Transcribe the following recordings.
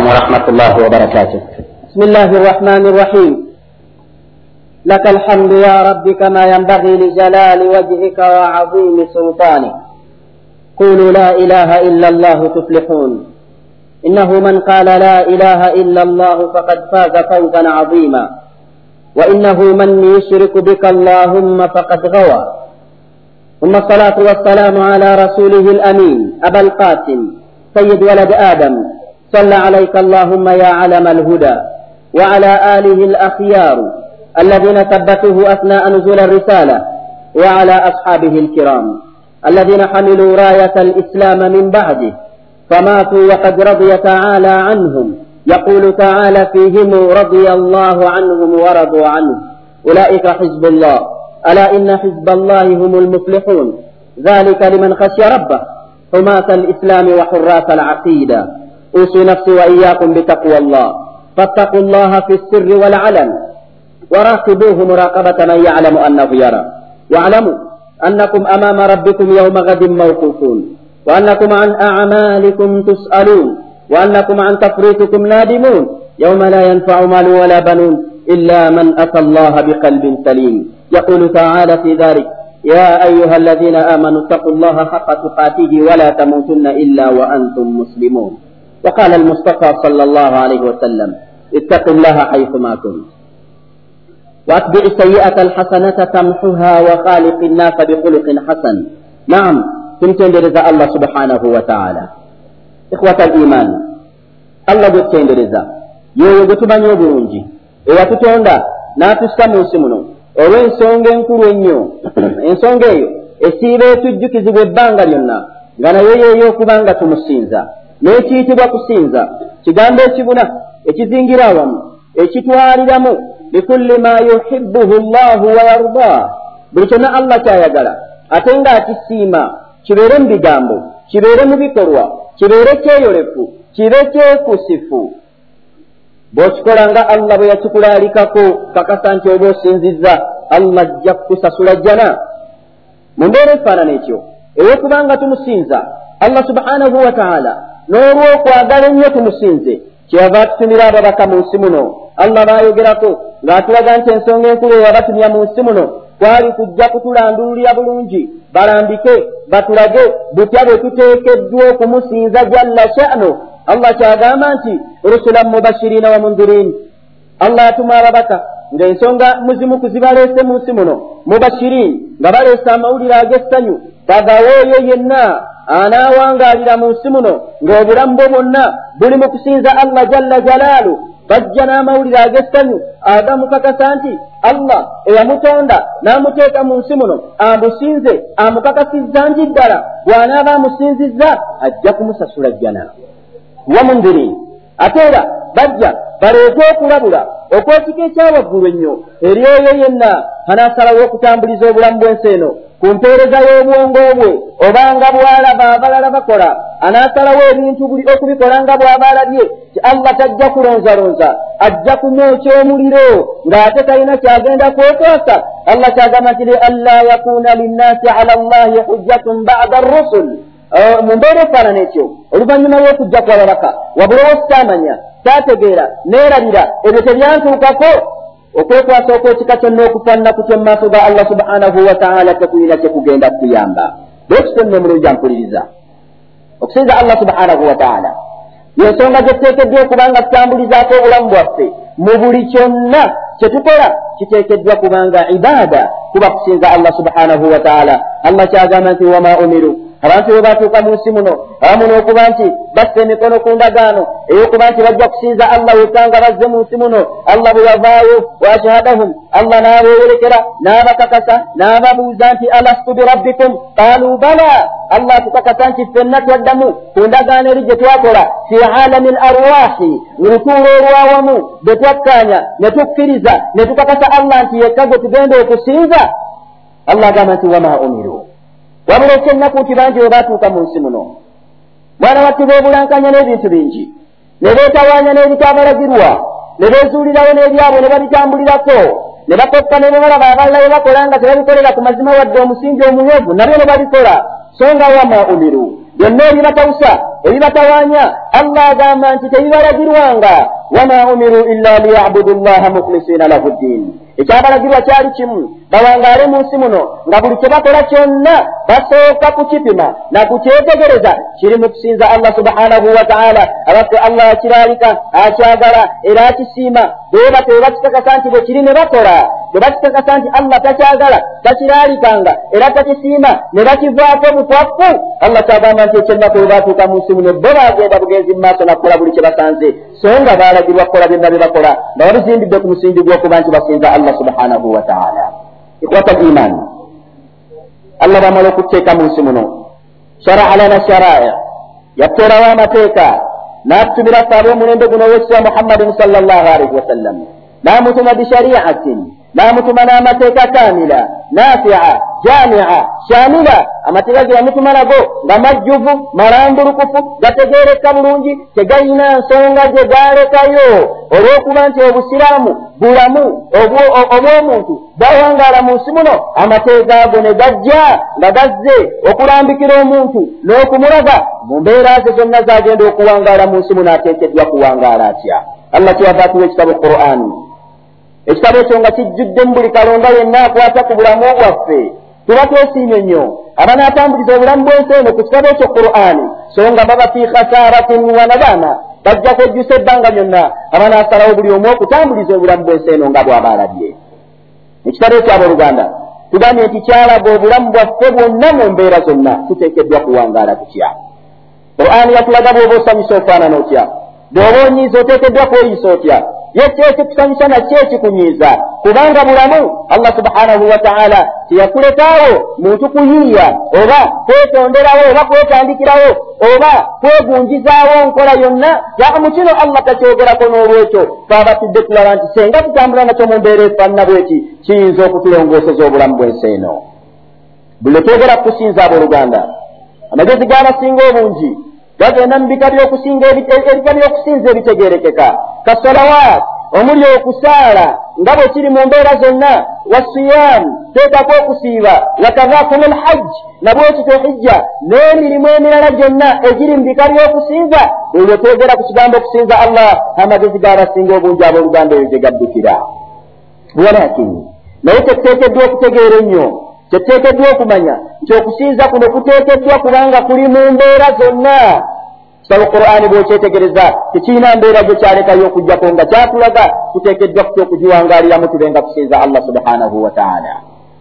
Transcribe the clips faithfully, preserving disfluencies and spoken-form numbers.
ورحمة الله وبركاته. بسم الله الرحمن الرحيم. لك الحمد يا رب كما ينبغي لجلال وجهك وعظيم سلطانك. قولوا لا إله إلا الله تفلحون. إنه من قال لا إله إلا الله فقد فاز فوزا عظيما، وإنه من يشرك بك اللهم فقد غوى. ثم الصلاة والسلام على رسوله الأمين أبا القاسم سيد ولد آدم، صلى عليك اللهم يا علم الهدى، وعلى آله الأخيار الذين ثبتوه أثناء نزول الرسالة، وعلى أصحابه الكرام الذين حملوا راية الإسلام من بعده فماتوا وقد رضي تعالى عنهم. يقول تعالى فيهم رضي الله عنهم ورضوا عنه، أولئك حزب الله، ألا إن حزب الله هم المفلحون. ذلك لمن خشي ربه، حماة الإسلام وحراس العقيدة. أوصي نفسي وإياكم بتقوى الله، فاتقوا الله في السر والعلن، وراقبوه مراقبة من يعلم أنه يرى. واعلموا أنكم أمام ربكم يوم غد موقوفون، وأنكم عن أعمالكم تسألون، وأنكم عن تفريطكم نادمون، يوم لا ينفع مال ولا بنون إلا من أتى الله بقلب سليم. يقول تعالى في ذلك: يا أيها الذين آمنوا اتقوا الله حق تقاته ولا تموتن إلا وأنتم مسلمون. وقال المصطفى صلى الله عليه وسلم: اتقوا الله حيثما كنت، وأتبع السيئة الحسنة تمحها، وخالق الناس بخلق حسن. نعم، كنتم برزاء الله سبحانه وتعالى. إخوة الإيمان، الله جتين برزاء يو يغتبان يوبرونجي إيوا تتوندا ناتسكا موسمونو owe ensonga enkulu ennyo. Ensonga eyo esiiba etujjukizibwa ebbanga lyonna nga nayo y'ey'okubanga tumusinza. N'ekiyitibwa kusinza kigambo ekibuna ekizingira awamu ekitwaliramu bikulli ma yuhibbuhu llahu wa yardah, buli kyonna Allah kyayagala ate nga akisiima, kibeere mu bigambo, kibeere mu bikolwa, kibeere kyeyolefu, kibe kyekusifu. Bw'okikola nga Allah bwe yakikulaalikako, kakasa nti oba osinzizza, Allah ajja kukusasula jjana. Mu mbeera efaanana ekyo ey'okubanga tumusinza Allah subhanahu wa ta'ala, n'olw'okwagala ennyo tumusinze, kyeyava atutumira ababaka mu nsi muno. Allah baayogerako ng'atulaga nti ensonga enkulu eyabatumya mu nsi muno kwali kujja kutulandululira bulungi, balambike batulage butya bwe tuteekeddwa okumusinza jalla sha'nu. Allah kyagamba nti rusulan mubashirina wa mundirin. Allah atuma ababaka ng'ensonga muzimu kuzibaleese mu nsi muno, mubashirin nga baleese amawulire ag'essanyu, tagawa oyo yenna anaawangaalira mu nsi muno ng'obulamu bwe bwonna buli mu kusinza Allah jalla jalaalu. Bajja n'amawulire ag'essanyu agamukakasa nti Allah eyamutonda n'amuteeka mu nsi muno amusinze, amukakasizza nti ddala bw'anaaba amusinzizza ajja kumusasula jjana wa mundirin. Ate era bajja baleete okulabula okwekika ekyawaggulu ennyo eri oyo yenna anaasalawo okutambuliza obulamu bw'ensi eno ku mpeereza y'obwongo bwe, obanga bw'alaba abalala bakola anaasalawo ebintu buli okubikola nga bw'aba alabye ti Allah tajja kulonzalonza, ajja kumwokya omuliro ng'ate talina kyagenda kwetwasa. Allah kyagamba nti alla yakuna linnaasi ala Allahi hujjatun ba'da ar-rusul. Mu mbeera efaanana ekyo oluvannyuma lw'okujja kw'ababaka wabula wositamanya taategeera neerabira ebyo tebyantuukako, okwekwasa okwekika kyonna okufaanana kutya mu maaso ga Allah subhanahu wa ta'ala tekulina kyekugenda kuyamba. Lwekitenne mulungi ampuliriza, okusinza Allah subhanahu wa ta'ala y'ensonga gyetuteekeddwa okubanga tutambulizaako obulamu bwaffe. Mu buli kyonna kyetukola kiteekeddwa kubanga ibaada, kuba kusinza Allah subhanahu wa ta'ala. Allah kyagamba nti wama umiru, abantu bwe batuuka mu nsi muno awamu n'okuba nti bassa emikono ku ndagaano ey'okuba nti bajja kusinza Allah wekanga bazze mu nsi muno, Allah bwe yavaayo washahadahum, Allah n'abeeyerekera n'abakakasa n'ababuuza nti alastu birabbikum qaalu bala. Allah tukakasa nti ffenna twaddamu ku ndagaano eri gye twakola fi alami al arwahi, mu lutuulo olwawamu bwe twakkaanya ne tukkiriza ne tukakasa Allah nti yekka gwe tugenda okusinza. Allah agamba nti wama umiru, wabula ekyennaku nti bangi bwe baatuuka mu nsi muno mwana wattu beebulankanya n'ebintu bingi, ne beetawaanya n'ebitaabalagirwa, ne beezuulirawo n'ebyabwe ne babitambulirako, ne bakoppa ne balaba abalala bye bakola nga tebabikolera ku mazima wadde omusingi omunywevu, nabyo ne babikola. So nga wama umiru, byonna ebibatawusa ebibatawanya Allah agamba nti tebibalagirwanga wama umiru illa liyabudu llaha mukhlisina lahu ddin ekyabalagirwa kyali kimu bawangaale mu nsi muno nga buli kye bakola kyonna basooka kukipima na kukyetegereza kiri mu kusinza Allah subhanahu wa ta'ala abaffe Allah akiraalika akyagala era akisiima bwe batyo bwe bakikakasa nti bwe kiri ne bakola bwe bakikakasa nti Allah takyagala takiraalikanga era takisiima ne bakivaako butwaffu Allah kyagamba nti ekyennaku bwe baatuuka mu nsi muno bo baagenda bugenzi mu maaso nakukola buli kye basanze so nga baalagirwa kukola byonna bye bakola nga babizimbidde ku musingi gw'okuba nti basinza Allah subhanahu wa ta'ala. Ikhwata al-iman, Allah bamala okuteeka mu nsi muno shara'a lana shara'i yattoolawo amateeka n'atutumira ffe ab'omulembe guno w'ekisa Muhammadin sallallahu alaihi wasallam n'amutuma bishari'atin n'amutuma n'amateeka kaamila nafi'a jami'a shamila amateeka ge yamutuma nago nga majjuvu malambulukufu gategeereka bulungi tegayina nsonga gye gaalekayo olw'okuba nti obusiraamu bulamu obw'omuntu bawangaala mu nsi muno amateeka ago ne gajja nga gazze okulambikira omuntu n'okumulaga mu mbeera ze zonna zagenda okuwangaala mu nsi muno ateekeddwa kuwangaala atya. Allah kyava atuwa ekitabo Qur'an, ekitabo ekyo nga kijjudde mu buli kalonga yenna akwata ku bulamu bwaffe tuba twesiimye nnyo abanaatambuliza obulamu bw'ensi eno ku kitabo ekyo Qur'ani so nga baba fi khasaratin wa nadama bajja kwejjusa ebbanga lyonna abanaasalawo buli omu okutambuliza obulamu bw'ensi eno nga bw'aba alabye. Ekitabo eky'abooluganda tugambye nti kyalaga obulamu bwaffe bwonna mu mbeera zonna tuteekeddwa kuwangaala tutya. Qur'ani yatulaga bw'oba osanyusa ofaanana otya, bw'oba onyiiza oteekeddwa kweyisa otya, ye kyeki kusanyusa na kyeki kunyiiza kubanga bulamu Allah subhanahu wa ta'ala tiyakuletaawo muntu kuyiiya oba kwetonderawo oba kwetandikirawo oba kwegunjizaawo nkola yonna yamu kino Allah takyogerako n'olwekyo twabatudde tulaba nti senga tutambula nakyo mu mbeera efaanana bweti kiyinza okutulongooseza obulamu bw'ensi eno. Buli twogera kukusinza abooluganda amagezi g'abasinga obungi gagenda mu bika by'okusinga ebika by'okusinza ebitegeerekeka kasalawaat omuli okusaala nga bwe kiri mu mbeera zonna wasiyam teekako okusiiba wakadhakum alhajj nabwekityo hijja n'emirimu emirala gyonna egiri mu bika by'okusinza olwo twogera ku kigambo okusinza Allah amagezi g'abasinga obungi abooluganda eyo gye gaddukira. Walakini naye tetuteekeddwa okutegeera ennyo kyetuteekeddwa okumanya nti okusinza kuno kuteekeddwa kubanga kuli mu mbeera zonna. Kitabo Qur'ani bw'okyetegereza tekirina mbeera gye kyalekayo okuggyako nga kyatulaga tuteekeddwa kutya okugiwangaaliramu tubenga kusinza Allah subhanahu wa ta'ala.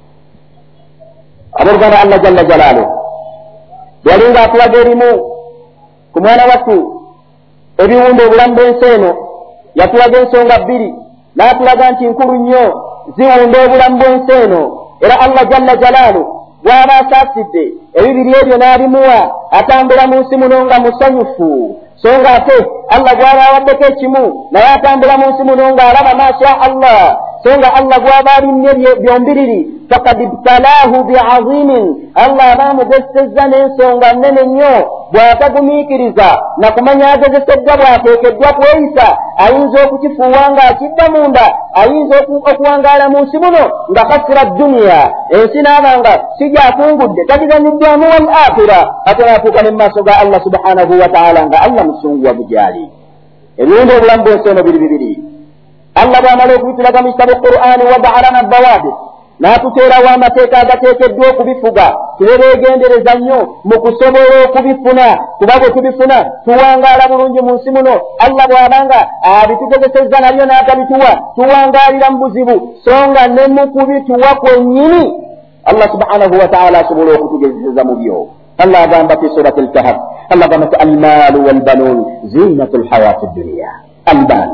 Abooluganda Allah jalla jalaaluhu yali nga atulaga erimu ku mwana wattu ebiwunda obulamu bw'ensi eno yatulaga ensonga bbiri n'atulaga nti nkulu nnyo ziwunda obulamu bw'ensi eno era Allah jalla jalaaluhu bw'aba asaasidde ebibiri ebyo n'abimuwa atambula mu nsi muno nga musanyufu so nga ate Allah bw'aba awaddeko ekimu naye atambula mu nsi muno ng'alaba masha Allah so nga Allah bw'aba alinnye byombiriri fakad ibtalaahu bi'azimin Allah aba amugezesezza n'ensonga nnene nnyo bw'atagumiikiriza na kumanya agezeseddwa bw'ateekeddwa kweyisa ayinza okukifuuwa ng'akidda munda ayinza okuwangaala mu nsi muno nga khasira dduniya ensi n'abanga si gyakungudde tagizanyiddwamu wal akhira ate n'atuuka ne mu maaso ga Allah subhanahu wa ta'ala nga Allah musunguwavu gyali. Ebiwunda obulamu bw'ensi eno biri bibiri Allah bw'amala okubitulaga mu kitabo Qur'ani wada'a lana dawaabit n'atuteerawo amateeka agateekeddwa okubifuga tube beegendereza nnyo mu kusobola okubifuna kuba bwe tubifuna tuwangaala bulungi mu nsi muno Allah bw'abanga abitugezesezza nabyo n'atabituwa tuwangaalira mu buzibu so nga ne mu kubituwa kwennyini Allah subhanahu wa ta'ala asobola okutugezeseza mu byo. Allah agamba fi surati al-Kahf Allah agamba al-maalu wal-banuun ziinatu al-hayaati ad-dunya. Al-maal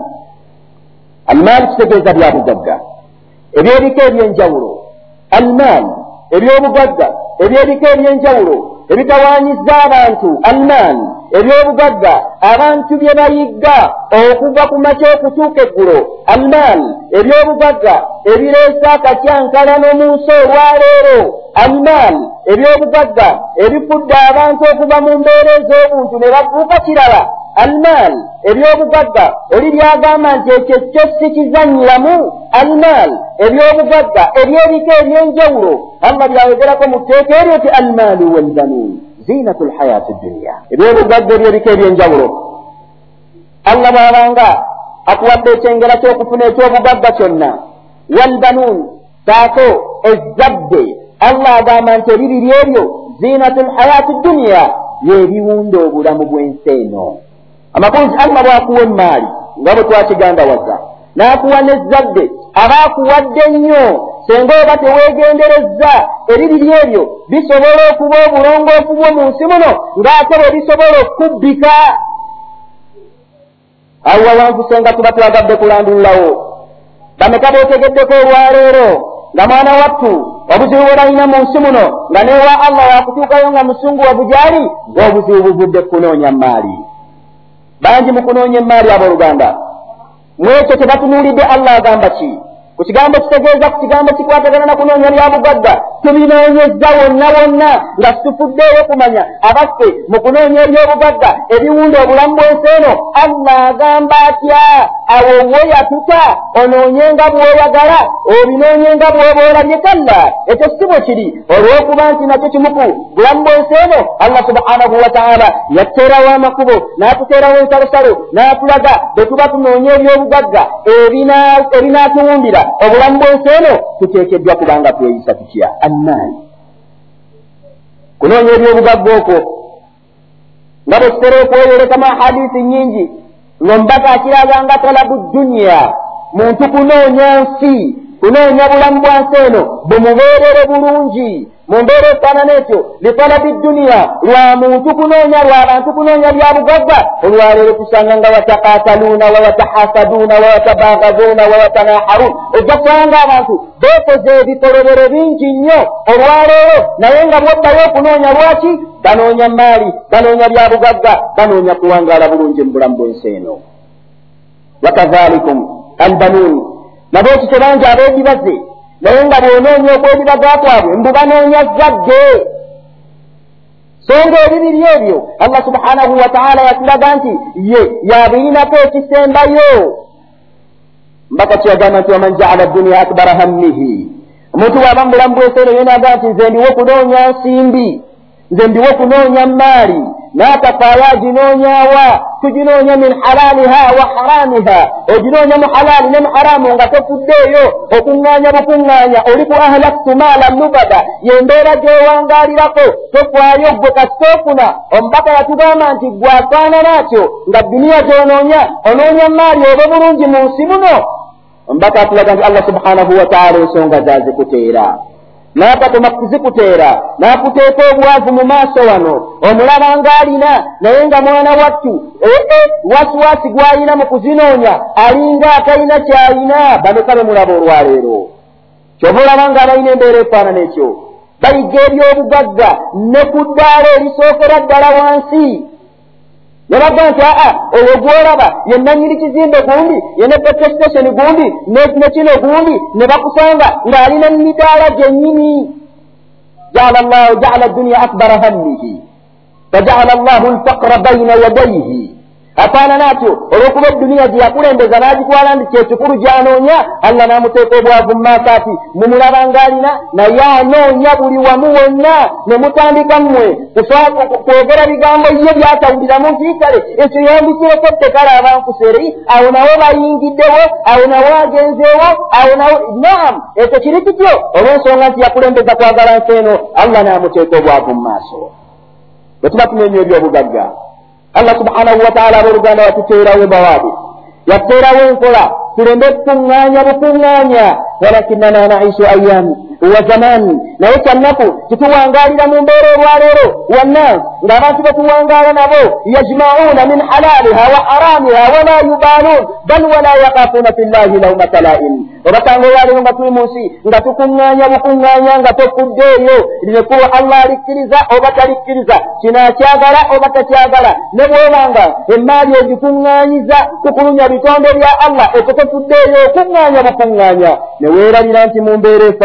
al-maal kitegeeza byabugagga ebyebika ebyenjawulo. Al-maal ebyobugagga ebyebika ebyenjawulo ebitawaanyizza abantu. Al-maal ebyobugagga abantu bye bayigga okuva ku makya okutuuka eggulo. Al-maal ebyobugagga ebireesa akatyankalano mu nsi olwaleero. Al-maal ebyobugagga ebifudde abantu okuva mu mbeera ez'obuntu ne bafuuka kirala. Al-maal ebyobugagga oli byagamba nti ekyo kyo si kizannyiramu. Al-maal ebyobugagga ebyebika ebyenjawulo Allah byayogerako mu tteeka eryo ti al-maalu wal-banuun zinatul hayati dunya ebyobugagga byebika ebyenjawulo. Allah bw'abanga akuwadde ekyengera ky'okufuna ekyobugagga kyonna, walbanuun saako ezzadde, Allah agamba nti ebibiri ebyo zinatul hayati dunya yebiwunda obulamu bw'ensi eno. Amakulu nti Allah bw'akuwa emmaali nga bwe twakigandawaza n'akuwa n'ezzadde aba akuwadde nnyo, senga oba teweegenderezza ebibiri ebyo bisobola okuba obulongoofu bwo mu nsi muno ng'ate bwe bisobola okubbika. Awo awantu senga tuba twagadde kulandululawo bameka bootegeddeko olwaleero nga mwana wattu obuzibu bwe balina mu nsi muno nga newa Allah wakutuukayo nga musungu wabujaali ng'obuzibu buvudde kunoonya maali. Bangi mu kunoonya emaali abooluganda mwekyo tebatunuulidde Allah agamba ki ku kigambo kitegeeza ku kigambo kikwatagana na kunoonya byabugagga tubinoonyezza wonna wonna nga situfuddeeyo kumanya abaffe mu kunoonya ebyobugagga ebiwunda obulamu bw'ensi eno Allah agamba atya awo we yatuta onoonyenga bw'oyagala obinoonyenga bw'oba olabye kalla ekyo si bwe kiri olw'okuba nti nakyo kimuku bulamu bw'ensi eno Allah subhanahu wa ta'ala yatteerawo amakubo n'atuteerawo ensalosalo n'atulaga bwe tuba tunoonya ebyobugagga ebinaatuwundira obulamu bw'ensi eno tuteekeddwa kubanga tweyisa tutya annaani kunoonya ebyobugagga okwo nga bwe kitera okweyolekamu ahadiisi nnyingi ng'omubaka akiraga nga talabu dunya muntu kunoonya nsi kunoonya bulamu bwa nsi eno bumubeerere bulungi mu mbeera efaanana etyo litalabi dunya lwa muntu kunoonya lwa bantu kunoonya byabugagga olwaleero tusanga nga watakataluuna wawatahasaduuna wawatabagazuuna wawatanaharun ojja kusanga abantu beekoze ebikolobero bingi nnyo olwaleero naye nga bwoddayo okunoonya lwaki banoonya maali banoonya byabugagga banoonya kuwangaala bulungi mu bulamu bw'ensi eno. Wakadhalikum albanuun nabo ekyo bangi abeedibaze naye nga bw'onoonya okwedibaga kwabwe mbu banoonya zadde. So nga ebibiri ebyo Allah subhanahu wa ta'ala yatulaga nti ye yabirinako ekisembayo. Mbaka kyagamba nti waman ja'ala dunya akbara hammihi, omuntu bw'aba mu bulamu bw'ensi eno yenaga nti nze ndiwo kunoonya nsimbi, nze ndiwo kunoonya maali n'atafaayo aginoonyaawa tuginoonya min halaliha wa haramiha oginoonya mu halali ne mu haramu nga tofuddeeyo okuŋŋaanya bukuŋŋaanya oli ku ahlaktu maala nubada yembeera gyewangaalirako tofaayo gwe kasitoofuna. Omubaka yatugamba nti gwe afaanana atyo nga duniya gy'onoonya onoonya maali oba bulungi mu nsi muno. Omubaka atulaga nti Allah subhanahu wa ta'ala ensonga zazikuteera n'akatoma kuzikuteera n'akuteeka obwavu mu maaso wano omulaba ng'alina naye nga mwana wattu ee wasiwasi gw'alina mu kuzinoonya alinga atalina ky'alina. bameka be mulaba olwaleero kyova olaba ng'abalina embeera efaanana ekyo bayiga ebyobugagga ne ku ddaala erisookera ddala wansi ne bagamba nti aa oyo gw'olaba ye nannyini kizimbe gundi ye ne petrol station gundi ne kino gundi ne bakusanga ng'alina midaala gyennyini. ja'ala Allahu ja'ala dunya akbara hammihi faja'ala Allahu al-faqra bayna yadayhi. afaanana atyo olw'okuba edduniya gye yakulembeza n'agitwala nti kyekikulu gy'anoonya Allah n'amuteeka obwavu mu maaso ati mumulaba ng'alina naye anoonya buli wamu wonna ne mutandika mmwe kwogera bigambo ye byatawuliramu nti kale ekyo yandikireko kale abankuseere awo nawo bayingiddewo awo nawo agenzeewo awo nawo naam ekyo kiri kityo olw'ensonga nti yakulembeza kwagala nsi eno Allah n'amuteeka obwavu mu maaso. bwe tuba tunoonya ebyobugagga Allah subhanahu wa ta'ala abooluganda yatuteerawo bawabi yatteerawo enkola tulembe kukuŋŋaanya bukuŋŋaanya walakinana naishu ayami wa zamani naye kyannaku kituwangaalira mu mbeera olwaleero wannas ng'abantu betuwangaala nabo yajma'uuna min halaliha wa haramiha wala yubaaluun bal wala yaqafuuna fi llahi lawmata laa'im. obasanga olwaleero nga tuli mu nsi nga tukuŋŋaanya bukuŋŋaanya nga tofuddeeyo linekuwa Allah alikkiriza oba talikkiriza kino akyagala oba takyagala ne bw'obanga emmaali ogikuŋŋaanyiza tukulunya bitonde bya Allah ekyo tofuddeeyo okuŋŋaanya bukuŋŋaanya ne weerabira nti mu mbeera efaanana etyo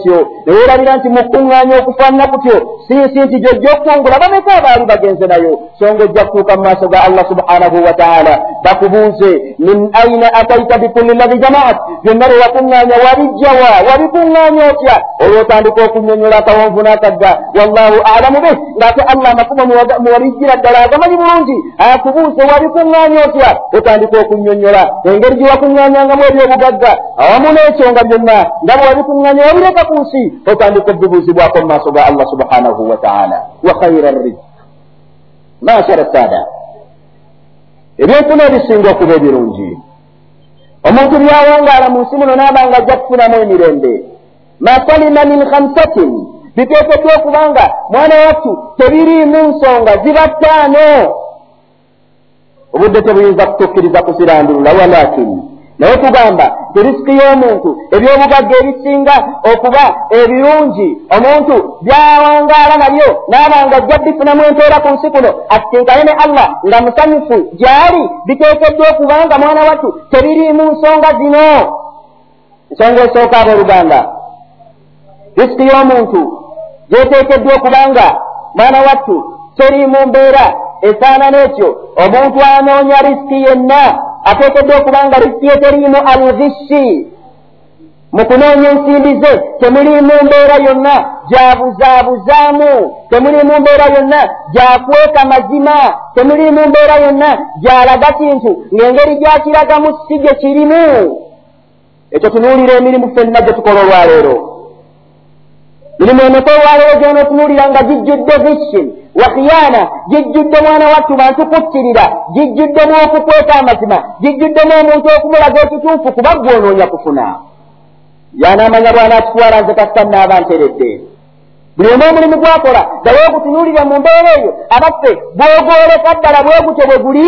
kutyo neweerabira nti mukuŋŋaanya okufaanana kutyo sinsi nti gyojja okutongula bameka abaali bagenze nayo songa ojja kutuuka mu maaso ga allah subhanahu wa taala bakubuuze min aina ataita bikulli ladhi jamaat byonna lwe wakuŋŋaanya wabijjawa wabikuŋŋaanya otya olwotandika okunnyonnyola akawonvu n'akagga wallahu alamu bih ng'ate allah amakuma muwabijjira ddala agamanyi bulungi akubuuze wabikuŋŋaanya otya otandika okunnyonnyola engeri gye wakuŋŋaanyangamu ebyobugagga awamu n'ekyo nga byonna nga bwe wabikuŋŋaanya wabireka ku nsi otandika obubuuzibwako mu maaso ga allah subhanahu wa taala wa khayra rizq maashara saada ebyenfuna ebisinga okuba ebirungi omuntu byawangaala mu nsi muno n'abanga ajja kufunamu emirembe masalima min khamsatin biteekeddwa okubanga mwana wattu tebiriimu nsonga ziba ttaano obudde tebuyinza kutukkiriza kusirandulula walakin naye tugamba nti risiki y'omuntu ebyobugagga ebisinga okuba ebirungi omuntu byawangaala nabyo n'abanga ajja bifunamu empeera ku nsi kuno atitinkane ne allah nga musanyufu gyali biteekeddwa okubanga mwana wattu tebiriimu nsonga zino nsonga esooka abooluganda risiki y'omuntu gyeteekeddwa okubanga mwana wattu teriimu mbeera esaana n'ekyo omuntu anoonya risiki yenna ateekeddwa okubanga risiki ye teriimu alghishi mu kunoonya ensimbi ze temuliimu mbeera yonna gyabuzaabuzaamu temuliimu mbeera yonna gyakweka mazima temuliimu mbeera yonna gyalaga kintu ng'engeri gyakiragamu si gye kirimu ekyo tunuulira emirimu ffenna gye tukola olwaleero mirimu emeka olwaleero gyona otunuulira nga gijjudde vishin wa khiyana gijjudde mwana wattu bantu kuttirira gijjuddemu okukweka amazima gijjuddemu omuntu okumulaga ekituufu kuba gwonoonya kufuna yanaamanya bw'anaakitwala nze kasita nnaaba nteredde buli omu omulimu gwakola gawe ogutunuulire mu mbeera eyo abaffe bw'ogooleka ddala bwe gutyo bwe guli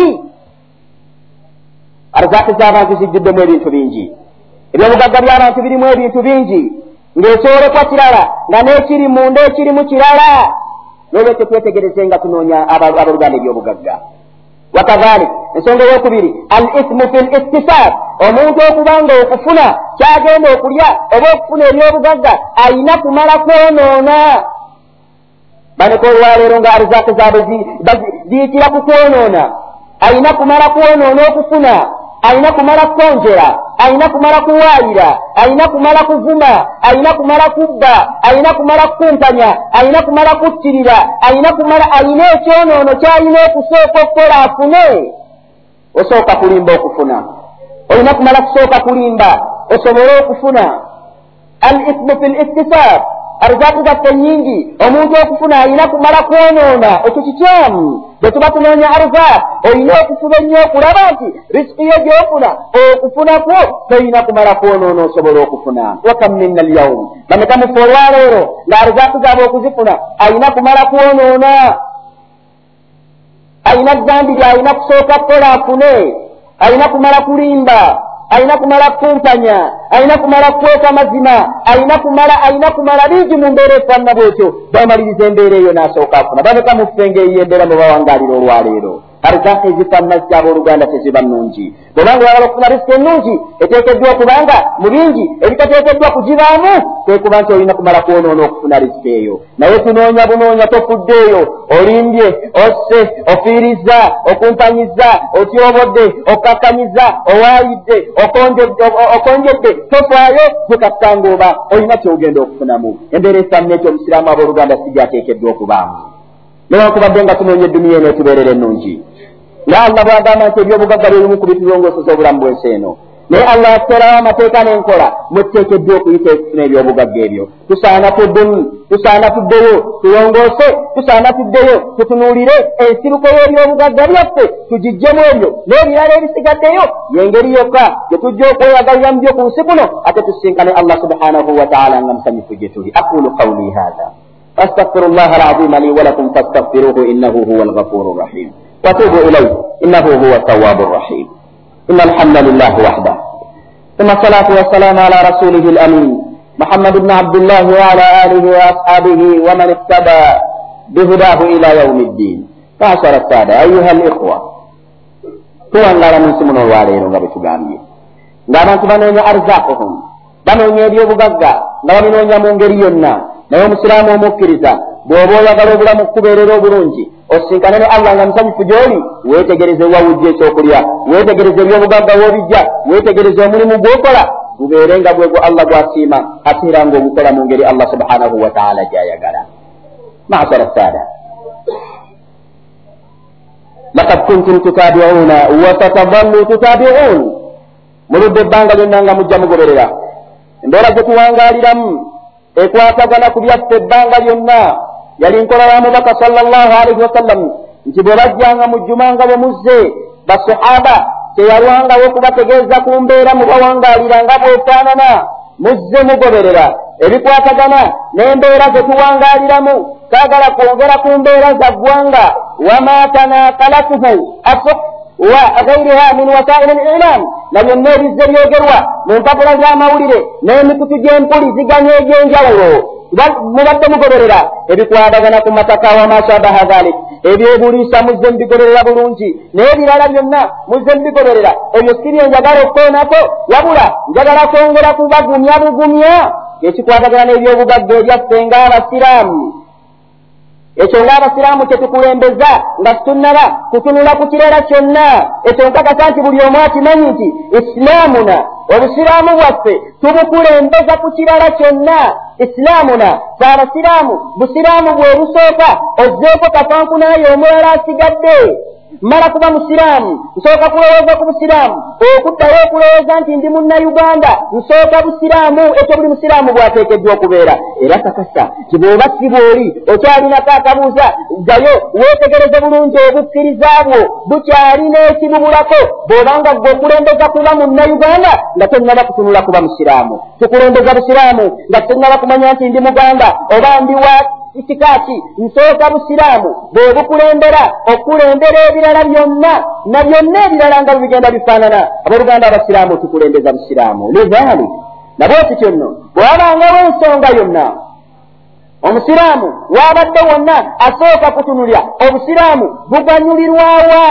arzaaki z'abantu zijjuddemu ebintu bingi ebyobugagga by'abantu birimu ebintu bingi ng'ekyolekwa kirala nga n'ekiri munda ekirimu kirala n'olwekyo twetegereze nga tunoonya abaluganda ebyobugagga wakadhalik ensonga eyokubiri al ithmu fi l iktisab omuntu okubanga okufuna kyagenda okulya oba okufuna ebyobugagga ayina kumala kwonoona baneka olwaleero nga arzaaki zaabwe ziyitira ku kwonoona ayina kumala kwonoona okufuna ayina kumala kukonjera ayina kumala kuwaayira ayina kumala kuvuma ayina kumala kubba ayina kumala kukumpanya ayina kumala kuttirira ayina kumala ayina ekyonoono kyayina okusooka okukola afune osooka kulimba okufuna olina kumala kusooka kulimba osobole okufuna al ithmu fi l iktisab arzaaki zaffe nnyingi omuntu okufuna ayina kumala kwonoona ekyo kikyamu bwe tuba tunoonya arzaak olina okufuba ennyo okulaba nti risiki yo gy'ofuna okufunakwo toyina kumala kwonoona osobola okufuna wakam minna alyawm bameka mufe olwaleero nga arzaaki zaabwe okuzifuna ayina kumala kwonoona ayina zambi lyayina kusooka kukola afune ayina kumala kulimba ayina kumala kukumpanya ayina kumala kukweka mazima ayina kumala ayina kumala bingi mu mbeera efaanana bwetyo bamaliriza embeera eyo n'asooka afuna bameka muffe ng'eyo embeera mwe bawangaalira olwaleero arzaaki ezifaanana z'abooluganda teziba nnungi bwobanga oyagala okufuna risiki ennungi eteekeddwa okubanga mu bingi ebitateekeddwa kugibaamu kwekuba nti olina kumala kwonoona okufuna risiki eyo naye tunoonya bunoonya tofuddeeyo olimbye osse ofiirizza okumpanyiza otyobodde okakkanyiza owaayidde okonjedde tofaayo tukakutanga oba olina kyogenda okufunamu embeera efaanana ekyo omusiraamu abooluganda si gyateekeddwa okubaamu newankubadde nga tunoonya eddumiya eno etubeerera ennungi nga allah bw'agamba nti ebyobugagga byebimu ku bitulongooseza obulamu bw'ensi eno naye allah yatuterawo amateeka n'enkola mwetuteekeddwa okuyita okufuna ebyobugagga ebyo tusaana tuddemu tusaana tuddeyo tulongoose tusaana tuddeyo tutunuulire ensiruko y'ebyobugagga byaffe tugijjemu ebyo n'ebirala ebisigaddeyo y'engeri yokka gye tujja okweyagalira mu byo ku nsi kuno ate tusisinkane allah subhanahu wa taala nga musanyufu gye tuli aqulu qawli hadha أستغفر الله العظيم لي ولكم فاستغفروه إنه هو الغفور الرحيم وتوبوا إليه إنه هو التواب الرحيم إن الحمد لله وحده ثم الصلاة والسلام على رسوله الأمين محمد بن عبد الله وعلى آله وأصحابه ومن اهتدى بهداه إلى يوم الدين معاشر السادة أيها الإخوة هو أن لا نسمن الوالين وبتغامي لا نسمن أرزاقهم بنو يديو بغغا nga babinoonya mu ngeri yonna. Naye omusiraamu omukkiriza bw'oba oyagala obulamu kubeerera obulungi osinkane ne Allah nga musanyufu gy'oli, weetegereze wawujja ekyokulya, weetegereze ebyobugagga woobijja, weetegereze omulimu gw'okola gubeere nga bwe gwo Allah gwasiima, ate era ng'ogukola mu ngeri Allah subhanahu wa ta'ala gy'ayagala. Ma'ashara saada, laqad kuntum tutabi'una wa satadhallu tutabi'un. Muludde ebbanga lyonna nga mujja mugoberera embeera gye tuwangaaliramu ekwatagana ku byaffe ebbanga lyonna. Yali nkola ya mubaka sallallahu alaihi wasallam nti bwe bajjanga mu jjuma nga bwe muzze basahaba teyalwangawo kubategeeza ku mbeera mu bawangaalira nga bw'efaanana. Muzze mugoberera ebikwatagana n'embeera ze tuwangaaliramu. Saagala kwongera ku mbeera za ggwanga wama tanakalatuhu asuk wa ghairiha min wasail al-i'lam, na byonna ebizze byogerwa mu mpapula z'amawulire n'emikutu gy'empuliziganya egy'enjawulo. Mubadde mugoberera ebikwatagana ku mataka wa mashabaha dhalik, ebyebuliisa muzze mubigoberera bulungi, n'ebirala byonna muzze mubigoberera. Ebyo si bye njagala okukoonako, wabula njagala kwongera kubagumya bugumya ekikwatagana n'ebyobugagga ebyaffe ng'abasiraamu. Ekyo ng'abasiraamu kye tukulembeza nga tunnaba kutunula ku kireera kyonna. Ekyo nkakasa nti buli omu akimanyi nti isilaamuna, obusiraamu bwaffe tubukulembeza ku kirala kyonna. Isilaamuna fe abasiraamu, busiraamu bwe busooka ozzeeko kafankunaayo omulala asigadde. Mala kuba musiraamu nsooka kulowooza ku busiraamu, okuddayo okulowooza nti ndi munnayuganda nsooka busiraamu. Ekyo buli musiraamu bw'ateekeddwa okubeera. Era kakasa nti bw'oba si bw'oli okyalinako akabuuza, ddayo weetegereze bulungi obukkiriza bwo bukyalina ekibubulako. Bw'obanga gwe okulembeza kuba munnayuganda nga tonnaba kutunula kuba musiraamu. Tukulembeza busiraamu nga tonnaba kumanya nti ndi muganda oba ndi wa ikikaaki, nsooka busiraamu bw'obukulembera okulembera ebirala byonna, na byonna ebirala nga bigenda bifaanana. Abooluganda abasiraamu tukulembeza busiraamu. Lidhalik nabwe kityo nno bw'abangawo ensonga yonna omusiraamu wabadde wonna asooka kutunulya obusiraamu buganyulirwawa,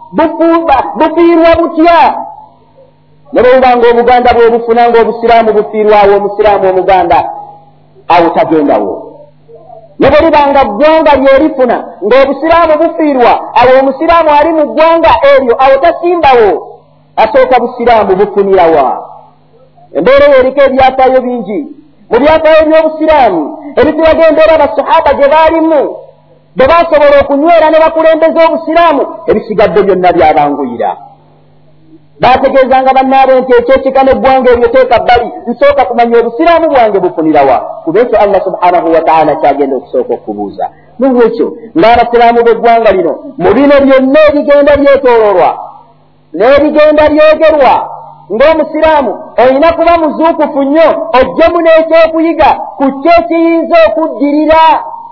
bufiirwa butya. Ne bw'obanga obuganda bw'obufuna ng'obusiraamu bufiirwawo omusiraamu omuganda awo tagendawo. Ne bwe libanga ggwanga lyerifuna ng'obusiraamu bufiirwa awo omusiraamu ali mu ggwanga eryo awo tasimbawo, asooka busiraamu bufunirawa. Embeera eyo eriko ebyafaayo bingi. Mu byafaayo by'obusiraamu ebitulaga embeera abasahaba gye baalimu bwe baasobola okunywera ne bakulembeza obusiraamu, ebisigadde byonna byabanguyira. Baategeezanga bannaabwe nti ekyekika n'eggwanga eryo teeka bbali, nsooka kumanya obusiraamu bwange bufunirawa. Kuba ekyo Allah subhanahu wa ta'ala kyagenda okusooka okubuuza. N'olwekyo ng'abasiraamu b'eggwanga lino mu bino byonna ebigenda byetoolorwa n'ebigenda byogerwa, ng'omusiraamu olina kuba muzuukufu nnyo ojjemu n'ekyokuyiga ku kyo ekiyinza okuddirira.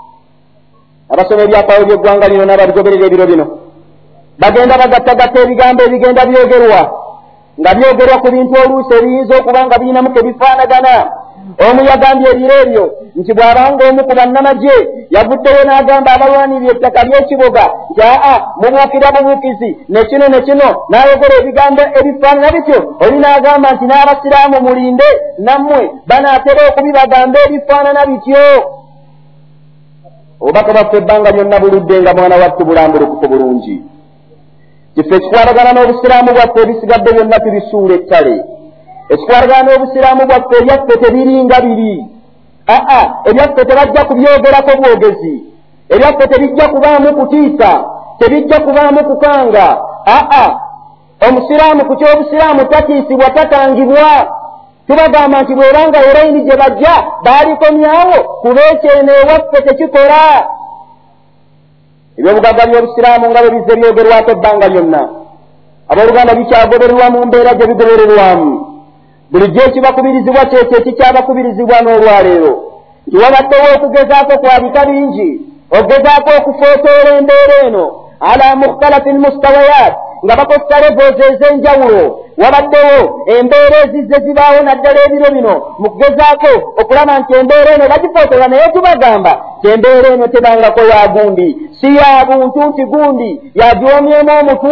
Abasoma ebyafaayo by'eggwanga lino n'ababigoberera ebiro bino bagenda bagattagatta ebigambo ebigenda byogerwa nga byogerwa ku bintu oluusi ebiyinza okuba nga birinamu ke bifaanagana. Omu yagambye ebiro ebyo nti bw'abanga omu ku bannamagye yavuddeyo n'agamba abalwanirira ettaka ly'ekibuga nti aa mubuukira bubuukizi ne kino ne kino, n'ayogera ebigambo ebifaanana bityo, oli n'agamba nti n'abasiraamu mulinde nammwe banaatera okubibagamba ebifaanana bityo. Obubaka bwaffe ebbanga lyonna buludde nga mwana wattu bulambulukufu bulungi. Kiffe ekikwatagana n'obusiraamu bwaffe ebisigadde byonna tubisuula ettale. Ekikwatagana n'obusiraamu bwaffe ebyaffe tebiringa biri. Aa ebyaffe tebajja kubyogerako bwogezi, ebyaffe tebijja kubaamu kutiisa, tebijja kubaamu kukanga. Aa omusiraamu ku ky'obusiraamu tatiisibwa, tatangibwa. Tubagamba nti bw'obanga erayini gye bajja baalikomyawo kuba ekyene ewaffe tekikola. Ebyobugagga by'obusiraamu nga bwe bizze byogerwako ebbanga lyonna, abooluganda bikyagobererwa mu mbeera gye bigobererwamu. Bulijjo ekibakubirizibwa kyekyo ekikyabakubirizibwa n'olwaleero, nti wabaddewo okugezaako kwabika bingi, ogezaako okufootoola embeera eno ala mukhtalafi almustawayat nga bakozesa levels ez'enjawulo. Wabaddewo embeera ezizze zibaawo naddala ebiro bino mu kugezaako okulaba nti embeera eno bagifootola, naye tubagamba nti embeera eno tebangako ya gundi, si ya buntu nti gundi yagyomyemu omutwe,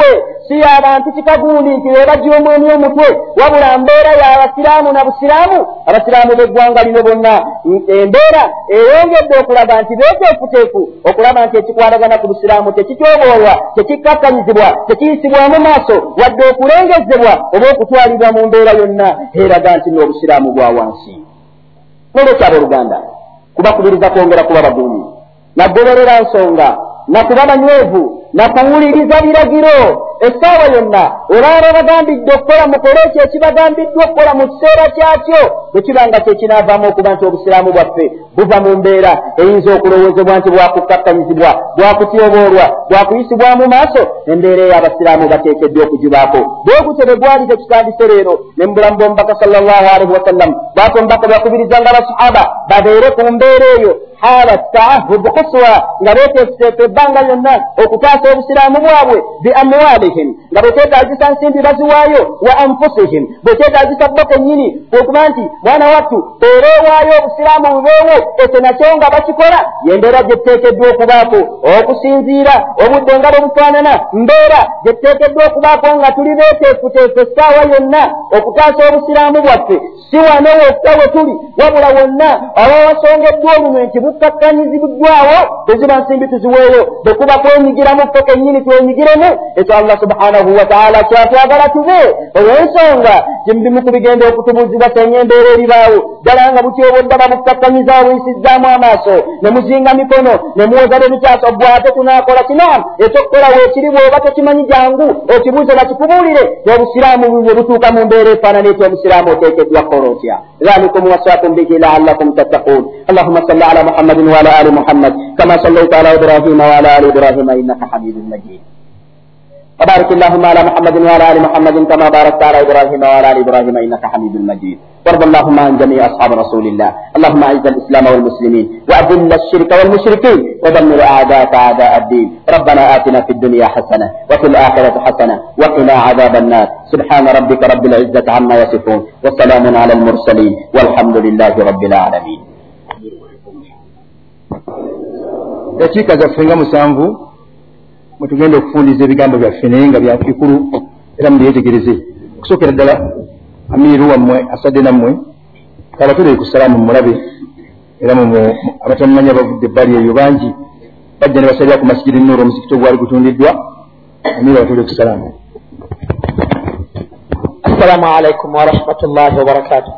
si abantu kikagundi nti webajja omwemi omutwe wabula mbeera y'abasiraamu na busiraamu abasiraamu b'eggwanga lino bonna embeera eyongedde okulaga nti beeteekuteeku okulaba nti ekikwatagana ku busiraamu tekityoboolwa tekikkakkanyizibwa tekiyisibwamu maaso wadde okulengezebwa oba okutwalibwa mu mbeera yonna eraga nti n'obusiraamu bwa wansi n'olwekyabo oluganda kubakubiriza kwongera kuba baguumi nagoberera nsonga nakuba banywevu nakuwuliriza biragiro essaawa yonna olaba bagambidde okukola mukole ekyo ekibagambiddwa okukola mu kiseera kyakyo bwe kiba nga kyekinaavaamu okuba nti obusiraamu bwaffe buva mu mbeera eyinza okulowoozebwa nti bwakukkakkanyizibwa bwakutyoboolwa bwakuyisibwamu maaso embeera ey'abasiraamu bateekeddwa okugibaako bwe gutyo bwe gwali tekitandise leero ne mu bulamu bw'omubaka sallallahu alaihi wasallam bw'ate omubaka byakubirizanga abasahaba babeere ku mbeera eyo haala taahubu kuswa nga beeteeseeko ebbanga lyonna okutaasa obusiraamu bwabwe bi amwalihim nga bweteetaagisa nsimbi baziwaayo wa anfusihim bweteetaagisa bo kennyini okuba nti mwana wattu oleewaayo obusiraamu bubeewo ekyo nakyo nga bakikola yembeera gye tuteekeddwa okubaako okusinziira obudde nga bwe bufaanana mbeera gye tuteekeddwa okubaako nga tuli beeteekuteeku essaawa yonna okutaasa obusiraamu bwaffe si wano wokka we tuli wabula wonna abawasongeddwa oluno nti bukkakkanyiziddwawo teziba nsimbi tuziweeyo bwekuba kwenyigiramu ffe kennyini twenyigiremu ekyo Allah subhanahu wa ta'ala kyatwagala tube olw'ensonga kimbimu ku bigenda okutubuzibwa senye embeera eribaawo ddala nga butyobodda babukkakkanyizawo isizzaamu amaaso ne muzinga mikono ne muwoza b'emikyaso bwate tunaakola kinamu ekyokukola weekiri bw'oba tokimanyi jangu okibuuze bakikubuulire n'obusiraamu bwe butuuka mu mbeera efaanana etyo obusiraamu oteekeddwa kukola otya dhalikum wasaakum bihi la'allakum tattaqun allahumma salli ala muhammadin wa ala ali muhammad kama sallaita ala ibrahima wa ala ali ibrahima innaka hamidun majid وبارك اللهم على محمد وعلى ال محمد كما باركت على ابراهيم وعلى ال ابراهيم انك حميد مجيد وارض اللهم عن جميع اصحاب رسول الله اللهم اعز الاسلام والمسلمين واذل الشرك والمشركين ودمر اعداءك اعداء الدين ربنا آتنا في الدنيا حسنه وفي الاخره حسنه وقنا عذاب النار سبحان ربك رب العزه عما يصفون وسلام على المرسلين والحمد لله رب العالمين dakika zaffe musanvu mutugenda okufundiza ebigambo byaffe naye nga byakikulu era mubyetegereze okusookera ddala amiiru wammwe asadde nammwe kabatule ku salaamu mulabe era abatamumanya bavudde ebbali eyo bangi bajja ne basalira ku masigiri nuuru omuzikiti ogwali gutundiddwa amiiru abatule ku salaamu. Assalamu alaikum wa rahmatullahi wa barakatuh.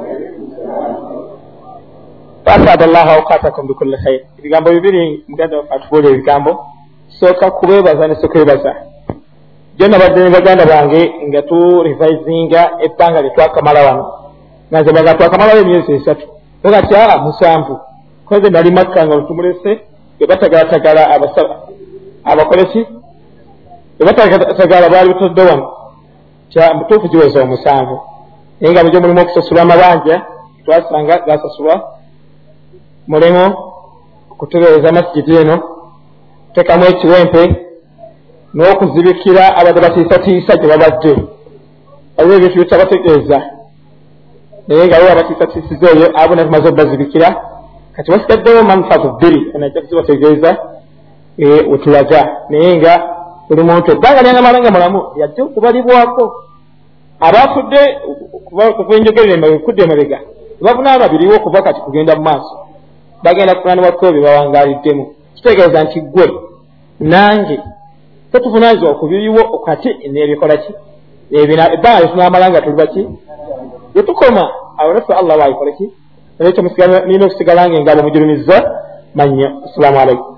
Fasad Allah awqatakum bi kulli khair. Ibigambo bibiri muganda atubule ebigambo soka kubebaza ne sokwebaza jonna badde baganda bange nga tu revisinga eppanga litwakamala wano naze baga twakamala emyezi esatu ogati ala musanvu koze nali makka nga lutumulese bebatagala tagala abasaba abakolesi bebatagala tagala bali bitodde wano kya mutuufu giweza omusanvu naye nga bujjo mulimu okusasula amabanja twasanga gasasulwa mulimo okutereeza masjidi eno tekamu ekiwempe n'okuzibikira abadde batiisatiisa gye babadde waliwo ebintu byetabategeeza naye nga waliwo abatiisatiisiza eyo abo nakumaze obbazibikira kati wasigaddewo manfaato bbiri anajja kuzibategeeza wetulaga naye nga buli muntu ebbanga lyangamala nga mulamu yajja okubalibwako abafudde kuva enjogerera ekudde emabega bavunaaba babiriwo okuva kati kugenda mu maaso bagenda kukanibwako bye bawangaaliddemu kitegeeza nti gwe nange tetuvunaanyizibwa okubiriwo okati n'ebikola ki ebbanga lyetunamala nga tuli baki byetukoma awo naffe Allah waayikola ki ekyo nina okusigala nga engabo mujulumizza manya. Assalamu alaikum.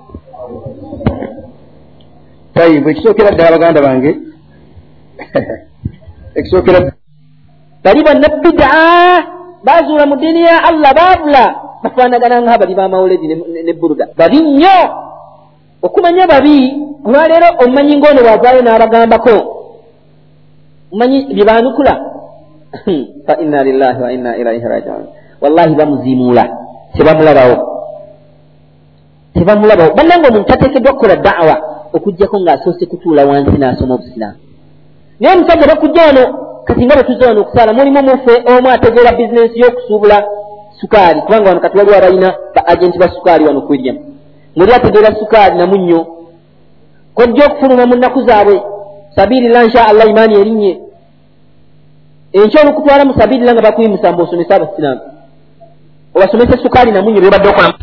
tayibu ekisookera ddala baganda bange ekisookera bali bannabbidaa bazuula mu ddiini ya Allah baabula bafaanagana nga bali bamawuledi ne buruda babi nnyo okumanya babi olwaleero omumanyi ng'ono bw'avaayo n'abagambako omumanyi bye baanukula fa inna lillahi wa inna ilaihi raji'un wallahi bamuziimuula tebamulabawo tebamulabawo bannange omuntu tateekeddwa okukola da'wa okuggyako ng'asoose kutuula wansi n'asoma obusiraamu naye omusajja bakujja wano kati nga bwe tuzza wano okusaala mulimu mufe omu ategeera bizinensi y'okusuubula sukaali kubanga wano kati waliwo abalina ba agenti ba sukaali wano kwiryamu muli ategeera sukaali na munnyo kojja okufuluma mu nnaku zaabwe sabilillah insha Allah imani erinye enkyo olukutwala mu sabilillah nga bakuyimusa mbu osomesa abasiraamu obasomesa sukali namunye byobadde okola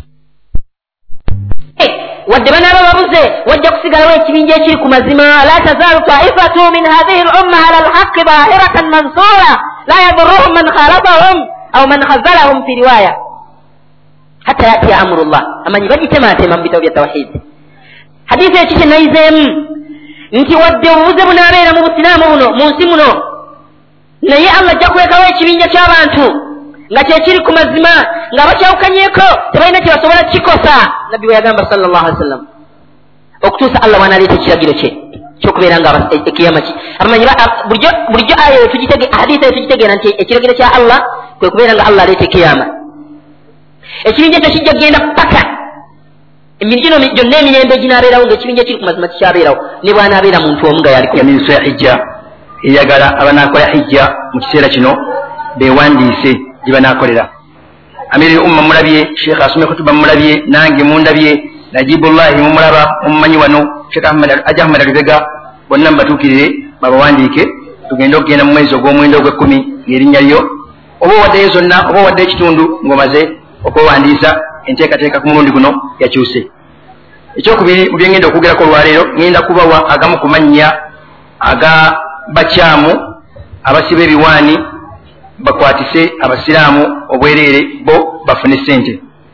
wadde banaaba babuze wajja kusigalawo ekibinja ekiri ku mazima la tazaalu taifatu min hadhihi lumma ala alhaqi dhahiratan mansura la yadurruhum man khalafahum aw man khazalahum fi riwaya hatta yatiya amrullah amanyi bagitematema mu bitabo bya tawhidi hadithi ekyo kyenayizeemu nti wadde obubuze bunaabeera mu busiraamu buno mu nsi muno naye allah ajja kulekawo ekibinja ky'abantu nga kyekiri ku mazima nga bakyawukanyeeko tebalina kye basobola kikosa nabbi we yagamba sallallahu alaihi wasallam okutuusa allah wanaaleeta ekiragiro kye kyokubeera nga ekiyama ki abamanyi bulijjo ayo hadisi eyo tugitegeera nti ekiragiro kya allah kwe kubeera nga allah aleeta ekiyama ekibinja ekyo kijja kgenda paka emiri gino gyonna emirembe ginaabeerawo ngaekibinja ekiri ku mazima tikyabeerawo ne bwanaabeera muntu omu nga yaliko emiiso ya hijja eyagala abanaakola hijja mu kiseera kino beewandiise gye banaakolera amiri umma mulabye sheekh asome kutuba mulabye nange mundabye najibullahi mumulaba mumumanyi wano sheekh aji ahmad alubega bonna mbatuukirire babawandiike tugende okugenda mu mwezi ogw'omwenda ogw'ekkumi ng'erinnya lyo oba owaddeyo zonna oba owaddeyo ekitundu ng'omaze okwewandiisa enteekateeka ku mulundi guno yakyuse ekyokubiri mu byengenda okwogerako olwaleero ngenda kubawa agamu ku mannya aga bakyamu abasiba ebiwaani bakwatise abasiraamu obwereere bo bafune ssente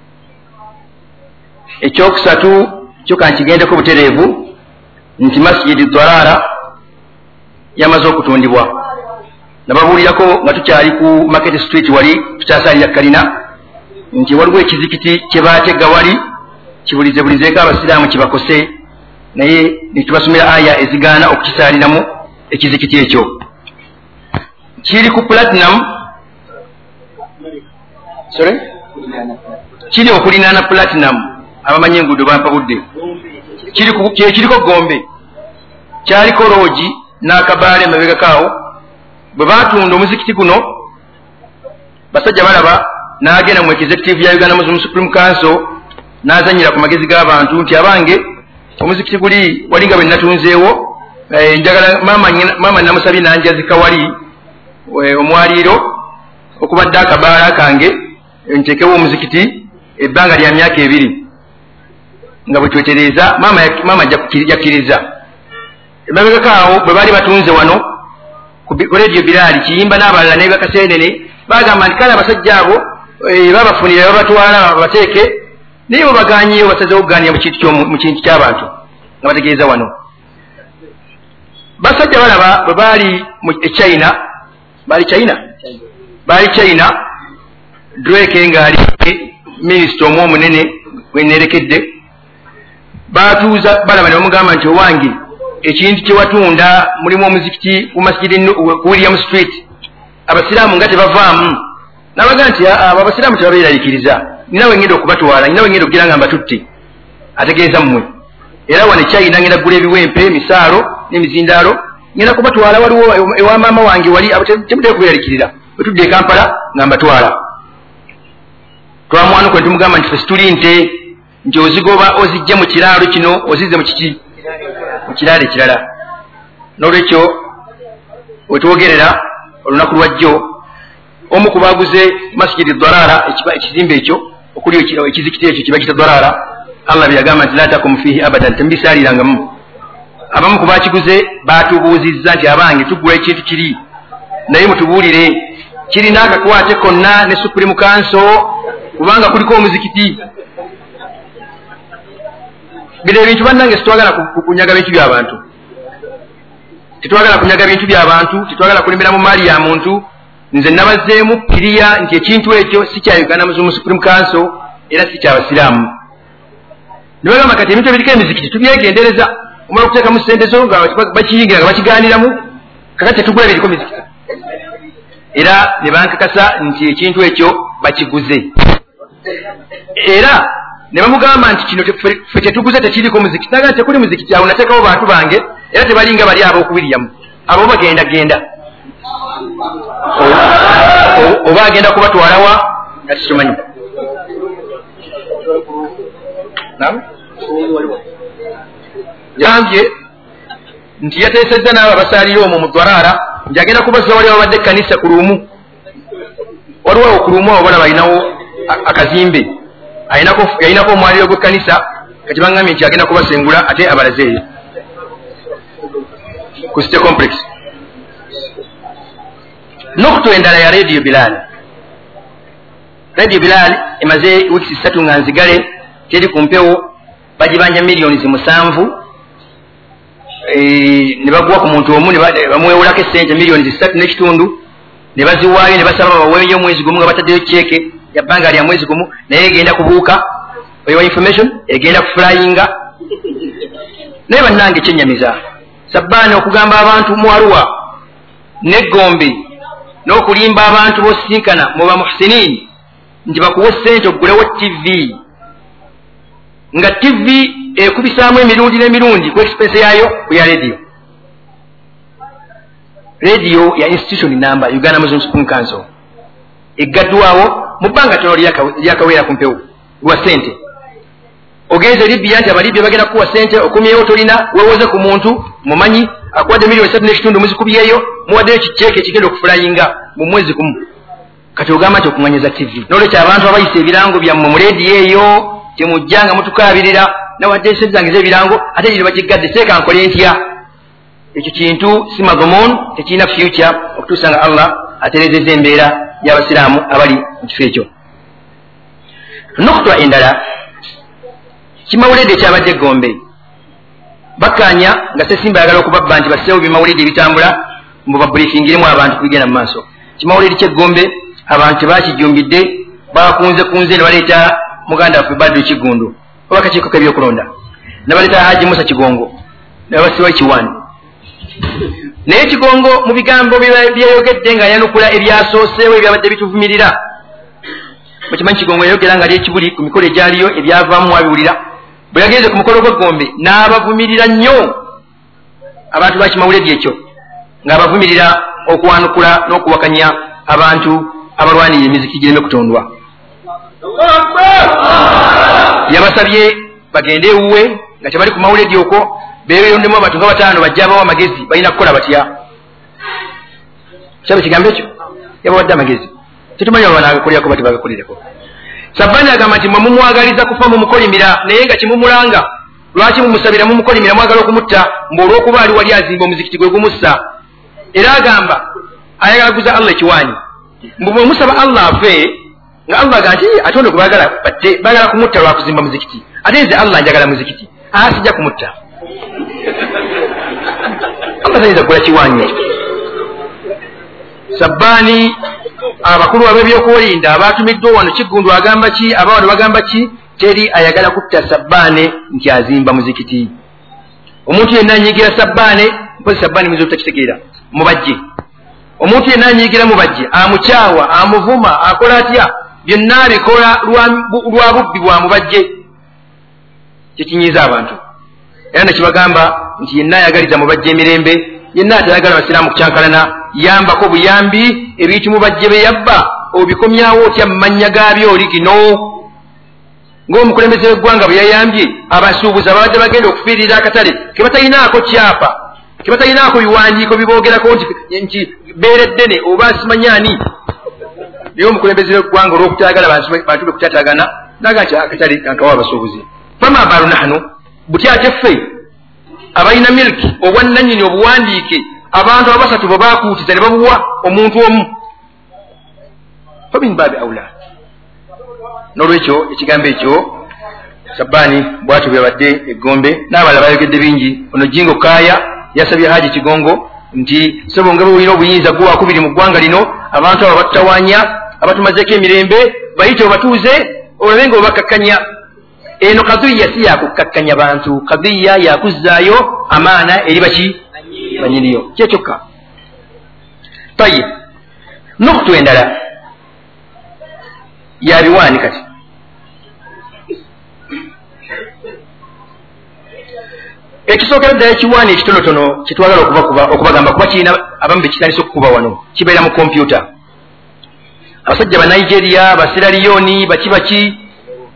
ekyokusatu kyo kankigendeko butereevu nti masjidi dwalala yamaze okutundibwa nababuulirako nga tukyali ku market street wali tukyasalira kalina nti waliwo ekizikiti kye baatega wali kibulizebulizeeko abasiraamu kibakose naye nitubasomera aya ezigaana okukisaaliramu ekizikiti ekyo kiri ku platinum sorry kiri okulinaana platinum abamanyi enguudo bampa budde kiriko gombe kyaliko loogi n'akabaale emabega kaawo bwe baatunda omuzikiti guno basajja balaba n'agenda mu executive ya Uganda Muslim Supreme Council n'azanyira ku magezi g'abantu nti abange omuzikiti guli wali nga bwe natunzeewo njagala maama namusabye nanjazika wali omwaliiro okubadde akabaala kange nteekewo omuzikiti ebbanga lya myaka ebiri nga bwe twetereeza maama yakkiriza emabega kaawo bwe baali batunze wano ku rediyo biraali kiyimba n'abalala nebakaseenene bagamba nti kale abasajja abo babafunira babatwala babateeke naye babaganyiyo basazewo okugaanira mu kintu ky'abantu nga bategeeza wano basajja balaba bwe baali mu echina baali china baali china Drake ngaali minisita omu omunene wenerekedde baatuuza balaba ne bamugamba nti owange ekintu kye watunda mulimu omuzikiti ku masjidi ku William Street abasiraamu nga tebavaamu n'abagaa nti abo abasiraamu tebabeeraliikiriza ninawe ngenda okubatwala ninawe ngenda okugira nga mbatutte ategeeza mmwe era wano china ngenda kugula ebiwempe emisaalo n'emizindaalo ngenda kubatwala waliwo ewa maama wange wali temutera kubeeralikirira wetudde e Kampala nga mbatwala twamwanuko netumugamba nti fesi tuli nte nti ozigoba ozijja mu kiraalo kino ozizze mu kiki mu kiraalo ekirala n'olwekyo wetwogerera olunaku lwajjo omu ku baguze masjidi dwalala ekizimbe ekyo okuli ekizikiti ekyo kiba kita dwalala allah byagamba nti la takum fihi abadan tembisaalirangamu abamu ku bakiguze baatubuuzizza nti abange tugula ekintu kiri naye mutubuulire kirina akakwate konna ne Supreme Council kubanga kuliko omuzikiti bino ebintu bannange titwagala kunyaga bintu by'abantu titwagala kunyaga bintu by'abantu titwagala kulembera mu maali ya muntu nze nabazeemu kiriya nti ekintu ekyo si kya Uganda Muslim Supreme Council era si kyabasiraamu ne bagamba kati ebintu ebiriko emizikiti tubyegendereza omala okuteekamu ssente zo nga bakiyingira nga bakigaaniramu kakati tetugula biriko mizikiti era ne bankakasa nti ekintu ekyo bakiguze era ne bamugamba nti kino ffe tetuguze tekiriko muzikiti naga nti tekuli muzikiti awo nateekawo bantu bange era tebalinga bali abo okubiryamu abo bagenda genda oba agenda kubatwalawa nga kitumanyi gambye nti yateesezza n'abo abasalira omwo mu Dwarara nti agenda kubazza wali babadde ekkanisa ku lumu. Waliwo ku lumu abona balinawo akazimbe yayinako omwaliro gw'ekkanisa kati bangambye nti agenda kubasengula ate abalaze eyo ku City Complex. Nokutu endala ya Radio Bilal. Radio Bilal emaze wiki ssatu nga nzigale teri ku mpewo bagibanja miliyoni zimusanvu ne baguwa ku muntu omu ne bamuwewolako essente miliyoni zisatu n'ekitundu ne baziwaayo ne basaba baweeyo omwezi gumu nga bataddeyo kyeke ya bbanga lya mwezi gumu naye egenda kubuuka oyo information egenda kuflyinga naye bannange kyennyamiza Sabbaani okugamba abantu mu Arua n'Egombe n'okulimba abantu b'osinkana mu bamuhsinin nti bakuwa ssente okugulewo T V nga T V ekubisaamu emirundi n'emirundi ku expense yaayo ku ya radio. Radio ya institution number Uganda Muslim School Council eggaddwawo mu bbanga tono lyakaweera ku mpewo wa ssente. Ogenze Libya nti abalibya bagenda kuwa ssente okumyewo tolina wewoze ku muntu mumanyi akuwadde miliyoni ssatu n'ekitundu muzikubyeyo muwaddeyo kiceeke ekigenda okuflyinga mu mwezi gumu. Kati ogamba nti okuŋŋanyiza T V n'olwekyo abantu abayisa ebirango byammwe mu radio eyo temujjanga mutukaabirira nawadde ensente zange z'ebirango ate gye bagiggadde seeka nkole ntya. Ekyo kintu si magomoon tekirina future okutuusa nga Allah aterezeza embeera y'abasiraamu abali mu kifo ekyo. Nokutwa endala kimawulidde ekyabadde Gombe bakkaanya nga Ssesimba ayagala okubabba nti basseewo bimawulidde ebitambula mbu babriefingiremu abantu kubigenda mu maaso. Kimawulidde ky'Egombe abantu tebakijumbidde bakunze kunze ne baleeta muganda waffe Badru Kigundu oba kakiiko k'ebyokulonda ne baleeta Haji Musa Kigongo ne basiwa Kiwani. Naye Kigongo mu bigambo byeyogedde nga yanukula ebyasooseewo ebyabadde bituvumirira. Mukimanyi Kigongo yayogera nga ly'ekibuli ku mikolo egyaliyo ebyavaamu wabiwulira. Bwe yagenze ku mukolo gw'Egombe n'abavumirira nnyo abantu bakimawulidde ekyo ng'abavumirira okuwanukula n'okuwakanya abantu abalwanira emiziki gireme kutondwa. Yabasabye bagende ewuwe nga tebali ku mawulidde okwo beeyondemu abantu nga bataano bajja abawa amagezi balina kukola batya. Kyaba kigambo ekyo yabawadde amagezi tetumanyi oba naagakolerako bati bagakolereko. Sabbaani agamba nti mwe mumwagaliza kufa mumukolimira naye nga kimumulanga lwaki mumusabira mumukolimira mwagala okumutta mbu olw'okuba ali wali azimba omuzikiti gwe gumussa. Era agamba ayagala kuguza Allah ekiwaanyi mbu bwe musaba Allah afe nga Allah aga nti ate ono gwe baagala batte baagala kumutta lwakuzimba muzikiti ate nze Allah njagala muzikiti aa sijja kumutta. Allah tayinza kukola kiwaanyi ekyo. Sabbaani abakulu ab'ebyokulinda abatumiddwa wano Kigundu agamba ki abawano bagamba ki teri ayagala kutta Sabbaane nti azimba muzikiti. Omuntu yenna anyigira Sabbaane mpozi Sabbaane mwiza obutakitegeera mubajje. Omuntu yenna anyigira mubajje amukyawa amuvuma akola atya byonna abikola lwa bubbi bwa mubajje kyekinyiza abantu. Era nekibagamba nti yenna ayagaliza mubajje emirembe yenna atayagala abasiraamu kukyankalana yambako buyambi ebintu mubajje be yabba obikomyawo otya mu mannya gaabyo oli gino ng'omukulembeze w'eggwanga bwe yayambye abasuubuzi ababadde bagenda okufiirira akatale ke batalinaako kyapa ke batalinaako biwandiiko biboogerako nti beere ddene oba simanyaani. Naye omukulembeze w'eggwanga olw'okutayagala bantu be kutatagana naga nti akatale kankawa abasuubuzi. Fama baalu nahnu butya ate ffe abalina miliki obwannannyini obuwandiike abantu abasatu bwe baakuutiza ne babuwa omuntu omu. Famin baabi awula. N'olwekyo ekigambo ekyo Sabbaani bw'atyo byabadde Egombe n'abalala bayogedde bingi. Ono Jingo Kaaya yasabye Haji Kigongo nti ssebo nga bwe bulina obuyinza gwe wakubiri mu ggwanga lino abantu abo batutawaanya abatumazeeko emirembe bayite obatuuze olabe nga obakakkanya. Eno kadhiya si yakukkakkanya bantu, kadhiya yakuzzaayo amaana eri baki banyiniyo kyekyokka. Tayib nokutu endala yabiwaani kati ekisookera ddala ekiwaani ekitonotono kyetwagala okubagamba kuba kirina abamu bekitandisa okukuba wano kibeera mu kompyuta. Abasajja ba Nigeria ba Sierra Leone baki baki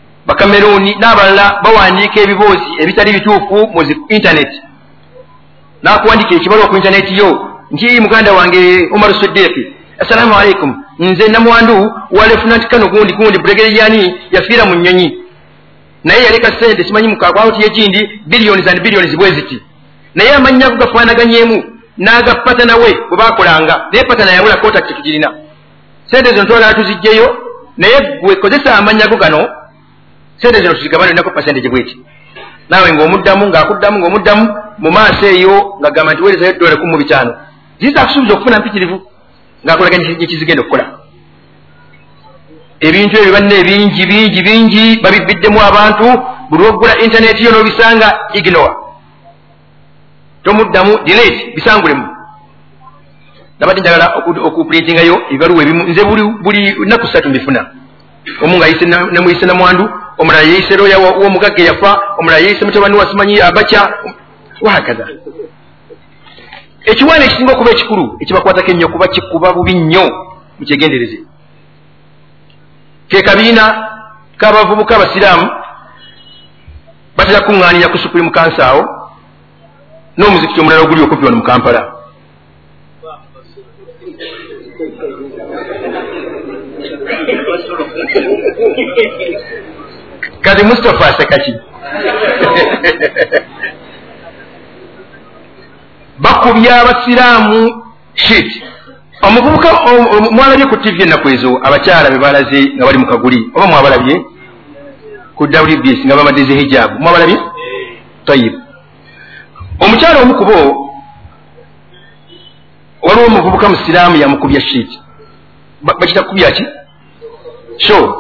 Bakameruni n'abalala bawandiika ebiboozi ebitali bituufu mu internet nakuwandikira ekibalwa ku intaneti yo nti muganda wange Omar Siddiq, assalamu alaikum, nze namwandu wa Lieutenant Kano gundi gundi Brigadier yafiira mu Nnyonyi, naye yaleka sente simanyi mu akaunti y'ekindi billions and billions bweziti, naye amannya ago gafaanaganyemu n'agapata nawe bwe baakolanga, naye patana yabula contact tugirina, sente zino twagala tuzijjeyo, naye gwe kozesa amannya ago gano, sente zino tuzigabane nako percentage bweti, naawe ng'omuddamu ng'akuddamu ng'omuddamu mu maaso eyo ng'agamba nti weerezayo dola kumi mu bitaano, ziza akusuubiza okufuna mpitirivu ng'akolaganya ekizigenda okukola. Ebintu ebyo banne ebingi bingi bingi babibiddemu abantu, buli lw'oggula intaneti yo n'obisanga ignore, tomuddamu, delete, bisangulemu. Nabadde njagala okuprintingayo ebibaluwa ebimu, nze buli buli nnaku ssatu mbifuna. Omu ng'ayise namuyise namwandu, omulala yeeyise looya w'omugagga yafa, omulala yeeyise mutabani wa simanyi Abacha, wahakaza. Ekiwaana ekisinga okuba ekikulu ekibakwatako ennyo kuba kikuba bubi nnyo mukyegendereze. Ke kabiina k'abavubuka abasiraamu batera kuŋŋaanira ku Supreme Council awo n'omuzikiti omulala oguli okumpi wano mu Kampala. Kazi Mustafa asekaki bakubya abasiraamu shit. Omuvubuka mwalabye ku T V ennaku ezo abakyala be balaze nga bali mu kaguli, oba mwabalabye ku W B S nga bamadize hijab, mwabalabye? Tayyib. Omukyala omu kubo waliwo omuvubuka musiraamu yamukubya shit. Bakita kubya ki? Sho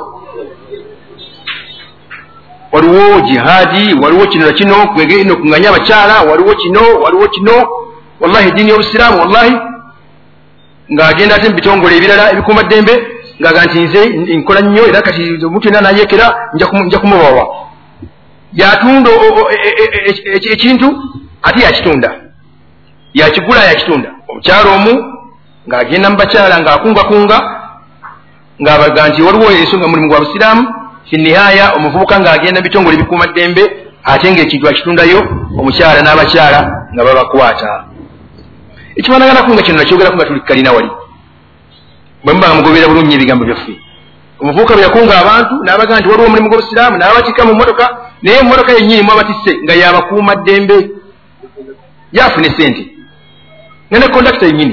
waliwo jihadi, waliwo kino na kino, kwege ino kunganya abakyala, waliwo kino, waliwo kino, wallahi dini y'obusiraamu wallahi ng'agenda ate mu bitongole ebirala ebikuuma ddembe ng'aga nti nze nkola nnyo era kati omuntu yenna nayeekera nja kumubawa. Yatunda ekintu ate yakitunda, yakigula yakitunda. Omukyala omu ng'agenda mu bakyala ng'akungakunga ng'abaga nti waliwo ensonga mulimu gwa busiraamu, finihaya omuvubuka ng'agenda mu bitongole ebikuuma ddembe ate ng'ekintu akitundayo, omukyala n'abakyala nga babakwata. Ekifaanaganako nga kino nakyogerako nga tuli kalina wali bwe muba nga mugoberera bulungi ebigambo byaffe. Omuvubuka bwe yakunga abantu n'abaga nti waliwo omulimu gw'obusiraamu n'abatikka mu mmotoka, naye emmotoka yennyini mu abatisse nga yabakuuma ddembe, yafune sente nga ne kondakita yennyini.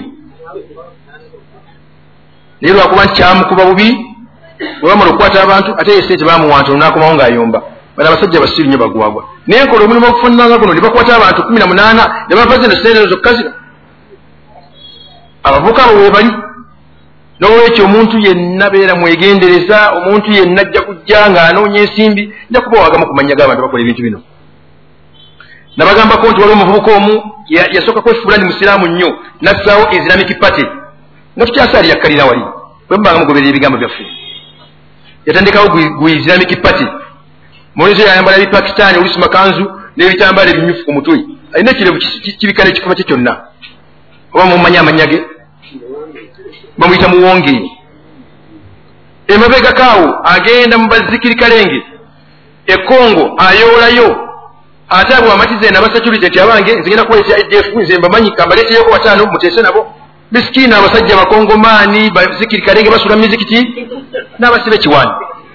Naye lwakuba nti kyamukuba bubi, bwe bamala okukwata abantu ate ye sente baamuwantula n'akomawo ng'ayomba. Bano abasajja basiru nnyo bagwagwa. Naye nkola omulimu okufaanana guno ne bakwata abantu kumi na munaana ne bava zino sente zokka zino. Abavubuka abo we bali. N'olwekyo omuntu yenna beera mwegendereza, omuntu yenna ajja kujja ng'anoonya ensimbi, nja kuba wagamu kumanya g'abantu bakola ebintu bino. Nabagambako nti waliwo omuvubuka omu yasooka kwefuula ndi musiraamu nnyo, n'assaawo Islamic Party nga tukyasaali yakkalira wali bwe mubanga mugoberera ebigambo byaffe. Yatandikawo gu Islamic Party, mulizo yayambala ebipakistaani oluusi makanzu n'ebitambaala ebimyufu ku mutwe, alina ekirevu kibikala ekikuba kye kyonna. Oba mumanyi amannya ge? Bamuyita Muwonge. Emabega kaawo agenda mu bazikiri kalenge e Congo ayoolayo, ate abo amatize n'abasecurity nti abange nzigenda kuwesa E D F nze mbamanyi kambaleeteyoko wataano muteese nabo. Misikini abasajja bakongomaani bazikiri kalenge basula mizikiti n'abasiba ekiwaani.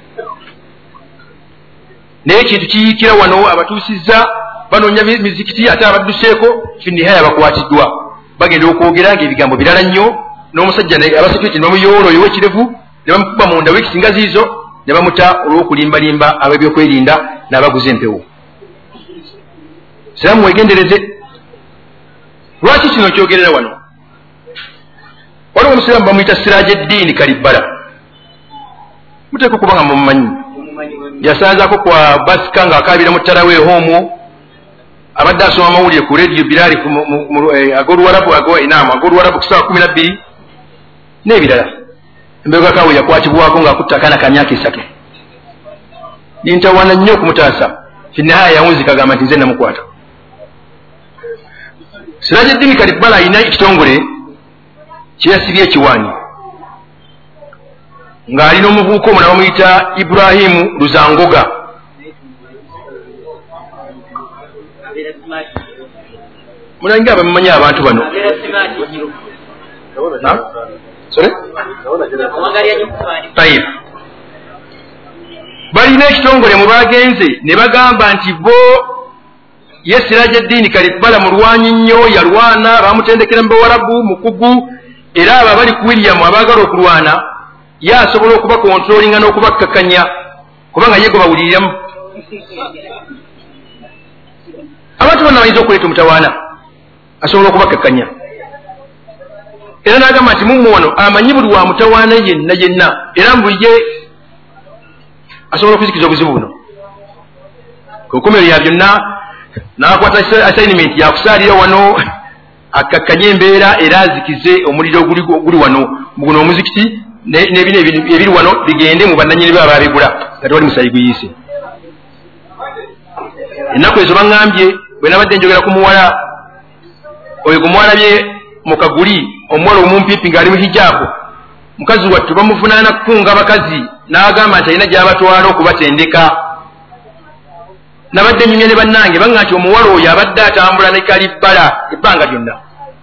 Naye ekintu kiyiikira wano abatuusizza banoonya mizikiti ate abadduseeko finihaya bakwatiddwa. Bagenda okwogera ng'ebigambo birala nnyo, n'omusajja abasekiriti ne bamuyoola oyo w'ekirevu ne bamukuba munda weekisinga ziizo ne bamuta olw'okulimbalimba ab'ebyokwerinda n'abaguza empewo. Siraamu weegendereze. Lwaki kino kyogerera wano? Waliwo omusiraamu bamuyita Sirajeddin Kalibbala. Muteekwa okuba nga mumumanyi. Yasanzaako kwa basika ng'akaabira mu ttalaweeho omwo, abadde asoma amawulire ku rediyo Birali ag'Oluwarabu ag'Oluwarabu ku ssaawa kumi na bbiri n'ebirala. Embeega kaawe yakwatibwako ng'akutte akaana ka myaka esatu. Nintawaana nnyo okumutaasa, finihaya yawunzika agamba nti nze namukwata. Sirajeddin Kalibbala alina ekitongole kye yasibye ekiwaanyi ng'alina omuvubuka omulala bamuyita Ibrahimu Luzangoga. mulangira abamumanyi abantu bano tayib balina ekitongole mu bagenze ne bagamba nti bo ye Sirajuddin Kalibala mulwanyi nnyo yalwana bamutendekera mu Bawarabu mukugu era abo abali ku William abaagala okulwana ye asobola okuba kontrolinga n'okubakkakanya kubanga ye gwe bawuliriramu abantu bonna bayinza okuleeta omutawaana asobola okubakkakanya era n'agamba nti mumwe wano amanyi buli wa mutawaana yenna yenna era mbulye asobola okuzikiza obuzibu buno ku nkomerero ya byonna n'akwata assignment yakusaalira wano akakkanye embeera era azikize omuliro guli wano guno omuzikiti n'ebino ebiri wano bigende mu bannanyini baba babigula nga tewali musayi guyise ennaku ezo baŋŋambye bwe nabadde njogera ku muwala oyo gwe mwalabye mu kaguli omuwala omumpipi ng'ali mu hijaabu mukazi wattu bamuvunaana kukunga abakazi n'agamba nti alina gy'abatwala okubatendeka nabadde nyumya ne bannange baŋŋa nti omuwala oyo abadde atambula ne Kalibala ebbanga lyonna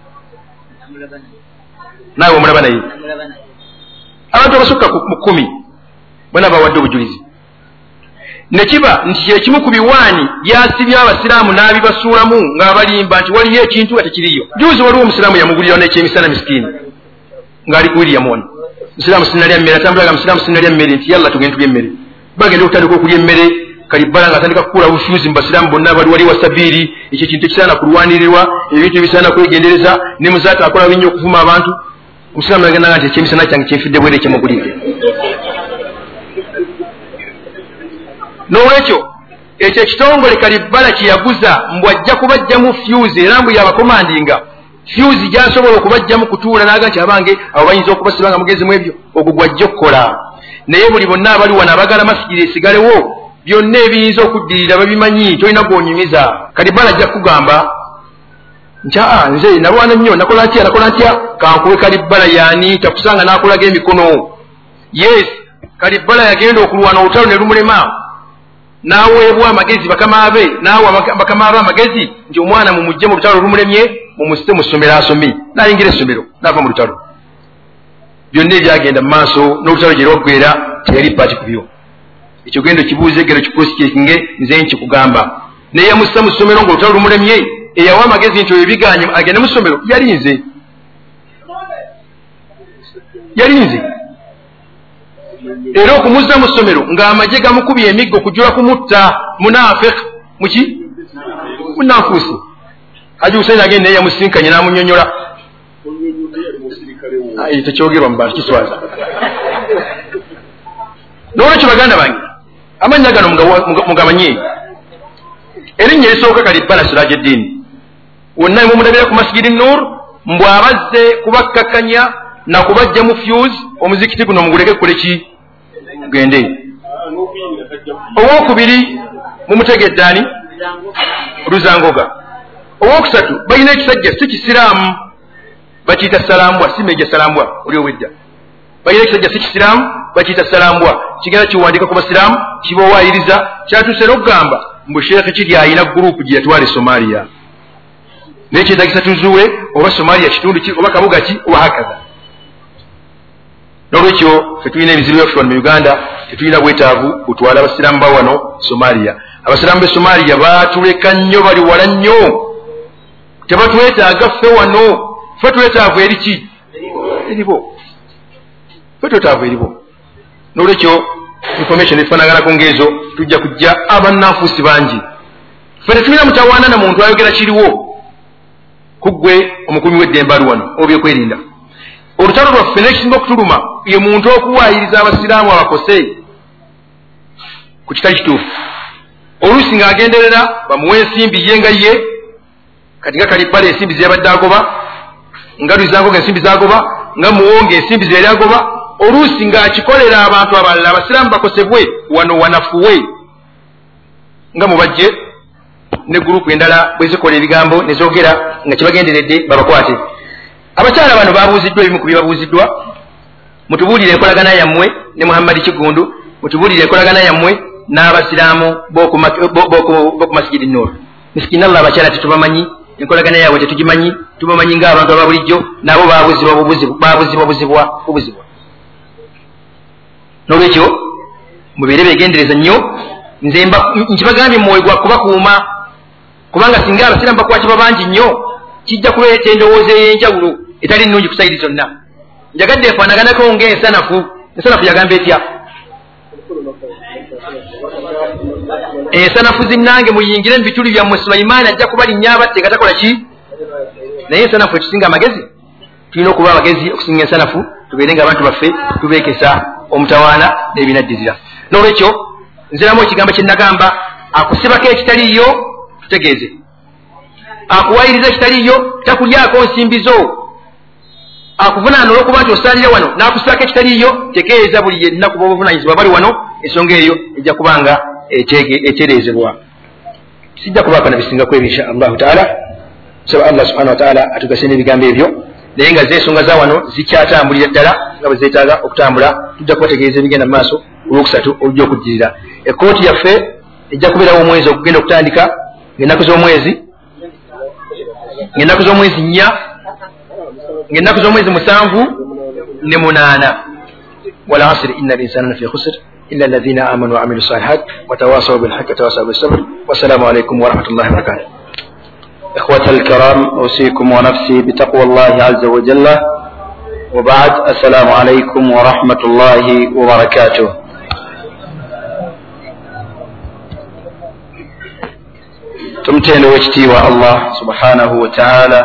naawe omulaba naye abantu abasukka mu kkumi bonna bawadde obujulizi ne kiba nti kyekimu ku biwaani byasibye abasiraamu n'abibasuulamu ng'abalimba nti waliyo ekintu nga tekiriyo juuzi waliwo omusiraamu yamugulirawo n'ekyemisana misikiini ng'ali ku William ono musiraamu sinalya mmere atambulaga musiraamu sinalya mmere nti yalla tugende tulya emmere bagenda okutandika okulya emmere Kalibala ng'atandika kukuula bufuuzi mu basiraamu bonna bali wali wasabiiri ekyo kintu ekisaana kulwanirirwa ebintu ebisaana kwegendereza ne muzaata akola binnyo okuvuma abantu omusiraamu nagendanga nti ekyemisana kyange kyenfidde bwere kyemugulidde n'olwekyo ekyo ekitongole Kalibala kye yaguza mbu ajja kubajjamu fuse era mbu yabakomandinga fuse gy'asobola okubajjamu kutuula n'aga nti abange abo bayinza okubasiba nga mugezi mu ebyo ogwo gwajja okukola naye buli bonna abali wano abagala masigiri esigalewo byonna ebiyinza okuddirira babimanyi tolina gwonyumiza Kalibala ajja kugamba nti aa nze nalwana nnyo nakola ntya nakola ntya kankube Kalibala yaani takusanga n'akolaga emikono yes Kalibala yagenda okulwana olutalo ne lumulema n'aweebwa amagezi bakama be n'awa bakama be amagezi nti omwana mumugye mu lutalo lumulemye mumusite mu ssomero asome n'ayingira essomero n'ava mu lutalo byonna ebyagenda mu maaso n'olutalo gye lwaggweera teyali paati ku byo ekyo gendo kibuuze gero kiprosikitinge nze nkikugamba naye yamussa mu ssomero ng'olutalo lumulemye eyawa amagezi nti oyo biganye agende mu ssomero yali nze yali nze era okumuzza mu ssomero ng'amagye gamukubye emiggo okujula kumutta munafik muki munafuusi Haji Hussein agenda naye yamusinkanye n'amunnyonnyola tekyogerwa mu bantu kiswaza n'olwekyo baganda bange amannya gano mugamanye erinnya erisooka Kalibala Sirajuddin wonna mumulabira ku Masjidi Nur mbw abazze kubakkakanya na kubajja mu fuse omuzikiti guno muguleke kule ki gende owokubiri mumutegeddaani Luzangoga owokusatu balina ekisajja si kisiraamu bakiyita salambwa si meja salambwa oli owedda balina ekisajja si kisiraamu bakiyita salambwa kigenda kiwandika ku basiraamu kibawaayiriza kyatuuse n'okugamba mbu sheekhe kiri ayina gurupu gye yatwala e Somalia naye kyetagisa tuzuule oba Somalia kitundu ki oba kabuga ki oba hakaza n'olwekyo fe tulina ebizibu byaffe mu Uganda tetulina bwetaavu butwala abasiraamu ba wano Somalia abasiraamu b'e Somalia baatuleka nnyo bali wala nnyo tebatwetaaga ffe wano ffe twetaavu eri ki eribo ffe twetaavu eribo n'olwekyo information efaanaganako ng'ezo tujja kujja abannafuusi bangi ffe tetulina mutawaana na muntu ayogera kiriwo kuggwe omukumi w'eddembe ali wano obyekwerinda olutalo lwaffe n'ekisinga okutuluma ye muntu okuwaayiriza abasiraamu abakose ku kitali kituufu oluusi ng'agenderera bamuwe ensimbi ye nga ye kati nga Kalibala ensimbi ze yabadde agoba nga Luzangoga ensimbi z'agoba nga Muwonge ensimbi ze yali agoba oluusi ng'akikolera abantu abalala abasiraamu bakosebwe wano wanafuwe nga mubajje ne gurupu endala bwe zikola ebigambo ne zoogera nga kibagenderedde babakwate abakyala bano babuuziddwa ebimu ku byebabuuziddwa mutubuulire enkolagana yammwe ne Muhammad Kigundu mutubuulire enkolagana yammwe n'abasiraamu b'oku Masjidi Nur misikina Allah abakyala tetubamanyi enkolagana yaabwe tetugimanyi tubamanyi ng'abantu aba bulijjo nabo babuzibwa babuzibwa buzibwa bubuzibwa. N'olwekyo mubeere beegendereza nnyo. Nze nkibagambye mwoyo gwa kubakuuma kubanga singa abasiraamu bakwatibwa bangi nnyo kijja kuleeta endowooza ey'enjawulo etali nnungi ku sayidi zonna. Njagadde efaanaganako ng'ensanafu. Ensanafu yagamba etya? Ensanafu zinnange muyingire mu bituli byammwe, Sulaimaani ajja kubalinnya abatte nga takola ki? Naye ensanafu ekisinga amagezi. Tulina okuba abagezi okusinga ensanafu, tubeere ng'abantu baffe tubeekesa omutawaana n'ebinaddizira. N'olwekyo nziramu ekigambo kye nagamba, akusibako ekitaliiyo tutegeeze, akuwayiriza ekitaliiyo takulyako nsimbi zo, akuvunaana olw'okuba nti osaalira wano n'akusibako ekitaliiyo tegeeza buli yenna kuba obuvunaanyizibwa bali wano, ensonga eyo ejja kubanga etereezebwa. Sijja kubaako na bisingako ebyo insha allahu taala. Nsaba Allah subhanahu wa taala atugase n'ebigambo ebyo, naye nga z'ensonga za wano zikyatambulira ddala nga bwe zeetaaga okutambula. Tujja kubategeeza ebigenda mu maaso olwokusatu olujja okujjirira. Ekkooti yaffe ejja kubeerawo omwezi okugenda okutandika ng'ennaku z'omwezi ng'ennaku z'omwezi nnya ng'ennaku z'omwezi musanvu ne munaana. wal asri inna al-insana lafi khusr illa alladhina amanu wa amilu salihat wa tawasaw bil haqqi wa tawasaw bis sabr. Wassalamu alaykum wa rahmatullahi wa barakatuh. إخوة الكرام أوصيكم ونفسي بتقوى الله عز وجل وبعد. السلام عليكم ورحمة الله وبركاته. تمتين وجتي والله سبحانه وتعالى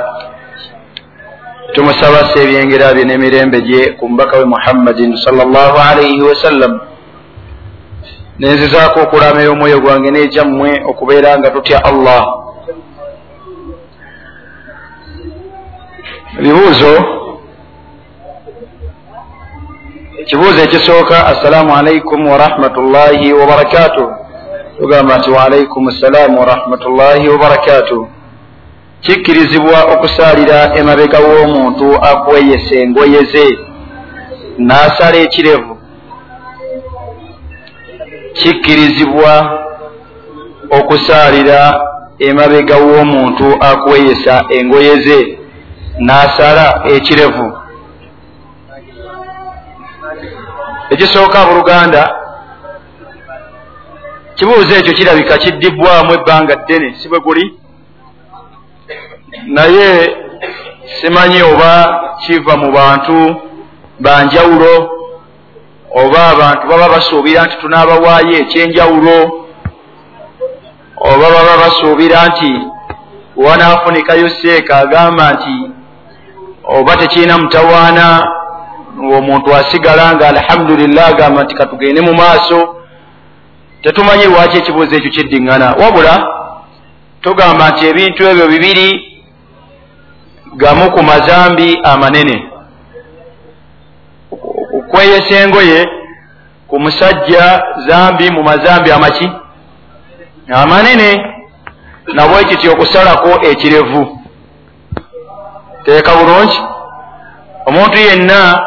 تمسوا سيبين قرابي نميرين بجي كمبكو محمد صلى الله عليه وسلم نزيزاكو قرامي يومو يقوانجني جموي وكبيران قطوتي الله. Ebibuuzo. Ekibuuzo ekisooka, assalamu alaikum wa rahmatullahi wa barakatuh. Tugamba nti wa alaikum assalamu wa rahmatullahi wa barakatuh. Kikkirizibwa okusaalira emabega w'omuntu akweyesa engoye ze n'asala ekirevu? Kikkirizibwa okusaalira emabega w'omuntu akweyesa engoye ze n'asala ekirevu? Ekisooka buluganda, kibuuzo ekyo kirabika kiddibwamu ebbanga ddene, si bwe guli, naye simanyi oba kiva mu bantu banjawulo oba abantu baba basuubira nti tunaabawaayo ekyenjawulo oba baba basuubira nti wanaafunikayo seeka agamba nti oba tekirina mutawaana omuntu asigala nga alhamdulillah agamba nti katugende mu maaso. Tetumanyi lwaki ekibuuzo ekyo kiddiŋŋana, wabula tugamba nti ebintu ebyo bibiri gamu ku mazambi amanene. Okweyesa engoye ku musajja zambi mu mazambi amaki amanene, nabwe kiti okusalako ekirevu. Teeka bulungi, omuntu yenna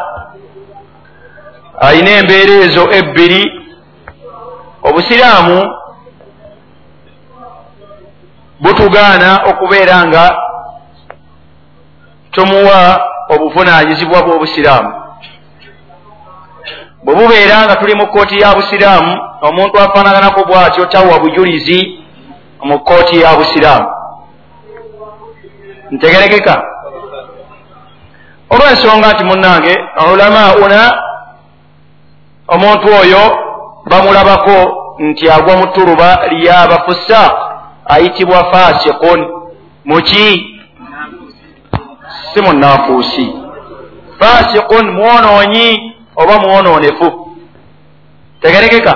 alina embeera ezo ebbiri. Obusiraamu butugaana okubeera nga tumuwa obuvunaanyizibwa bw'obusiraamu. Bwe bubeera nga tuli mu kkooti ya busiraamu, omuntu afaanaganako bw'atyo tawa bujulizi mu kkooti ya busiraamu. Ntegerekeka? Olw'ensonga nti munnange ulamauna omuntu oyo bamulabako nti agwa mu ttuluba ly'abafusaaq ayitibwa fasiqun. Muki? Si munnanfuusi. Fasiqun mwonoonyi oba mwonoonefu. Tegerekeka?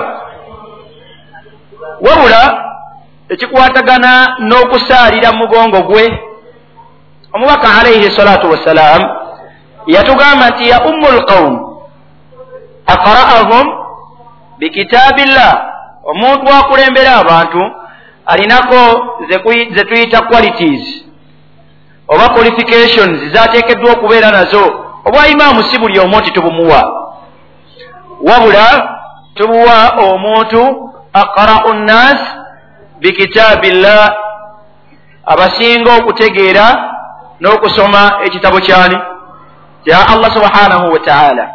Wabula ekikwatagana n'okusaalira mu mugongo gwe, omubaka alayhi salatu wassalam yatugamba nti ya ummul qawm aqra'ahum bikitaabillah. Omuntu akulembera abantu alinako ze tuyita qualities oba qualifications zateekeddwa okubeera nazo. Obwa imaamu si buli omu nti tubumuwa, wabula tubuwa omuntu aqra'u nnaas bikitaabillah abasinga okutegeera n'okusoma ekitabo kyani kya Allah subhanahu wa ta'ala.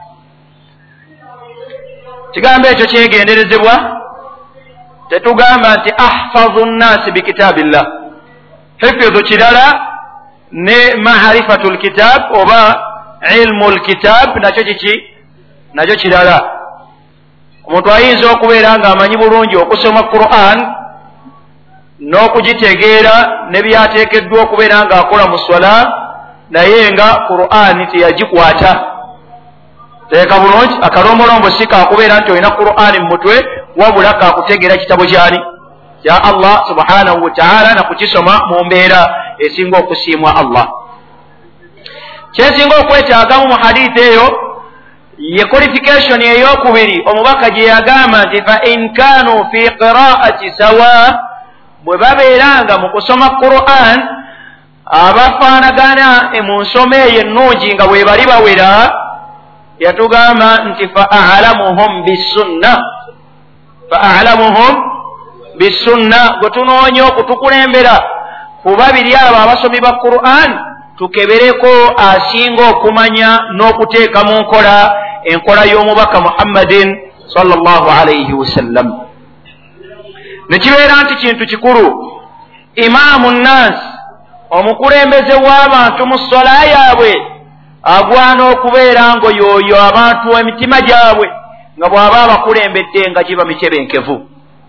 Kigambo ekyo kyegenderezebwa, tetugamba nti ahfazu nnasi bikitabillah. Hifidhu kirala ne ma'rifatul kitab oba ilmul kitab nakyo kiki nakyo kirala. Omuntu ayinza okubeera nga amanyi bulungi okusoma Qur'an n'okugitegeera ne byateekeddwa okubeera nga akola mu swala, naye nga Qur'an teyagikwata. Teeka bulungi akalombolombo si kakubeera nti olina Qur'an mu mutwe, wabula kakutegeera kitabo kyani kya Allah subhanahu wa ta'ala na kukisoma mu mbeera esinga okusiimwa Allah. Kyensinga okwetaaga mu hadithi eyo ye qualification ey'okubiri omubaka gye yagamba nti fa in kanu fi qira'ati sawa, bwe babeeranga mu kusoma Qur'an abafaanagana mu nsoma eyo ennungi nga bwe bali bawera, yatugamba nti fa a'lamuhum bisunna, fa a'lamuhum bisunna. Gwe tunoonya okutukulembera ku babiri abo abasomi ba Qur'an, tukebereko asinga okumanya n'okuteeka mu nkola enkola y'omubaka Muhammadin sallallahu alayhi wasallam. Nekibeera nti kintu kikulu, imaamu nnas, omukulembeze w'abantu mu sola yaabwe agwana okubeera ngo yoyo abantu emitima gyabwe nga bw'aba abakulembedde nga giba mitebenkevu.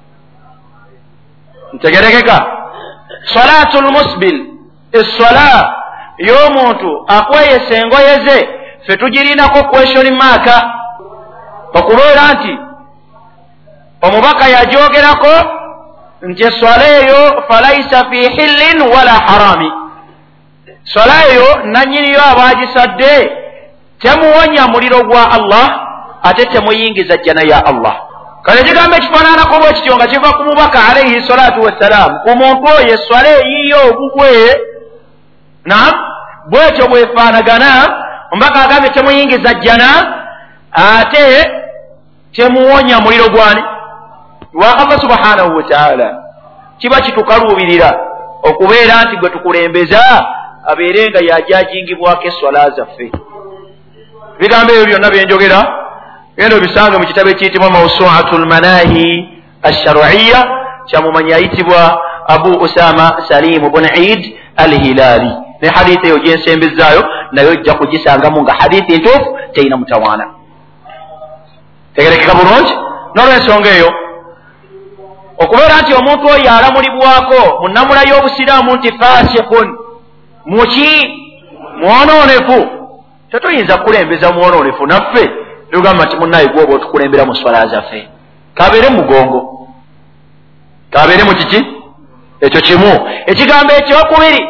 Ntegerekeka? Salatul musbil, essola y'omuntu akweyesa engoye ze, fe tugirinako question mark okubeera nti omubaka yajogerako nti essola eyo falaisa fi hillin wala harami. Sola eyo nanyiniyo abagisadde temuwonya muliro gwa Allah ate temuyingiza jjana ya Allah. Kale kigambo ekifaananako bwe kityo nga kiva ku mubaka alayhi salatu wassalam ku muntu oyo essola eyiyo obugwe, naam bwetyo bwefaanagana. Omubaka agambye temuyingiza jjana ate temuwonya muliro gwani wa Allah subhanahu wa ta'ala. Kiba kitukaluubirira okubeera nti gwe tukulembeza abeere nga yajajingibwako essola zaffe. Bigambo ebyo byonna byenjogera genda obisange mu kitabo ekiyitibwa Mawsu'atul Manahi Ash-Shar'iyya kya mumanyi ayitibwa Abu Usama Salim ibn Eid al-Hilali. Ne hadithi eyo gyensembezaayo nayo ojja kugisangamu nga hadithi entuufu teyina mutawaana. Tegerekeka bulungi? N'olwensonga eyo okubeera nti omuntu oyo alamulibwako mu nnamula y'obusiraamu nti fasiqun, muki mwonoonefu, tetuyinza kukulembeza mwonoonefu. Naffe tugamba nti munnaye gwoba otukulembera mu swala zaffe, kabeere mugongo, kabeere mu kiki ekyo kimu. Ekigambo ekyokubiri,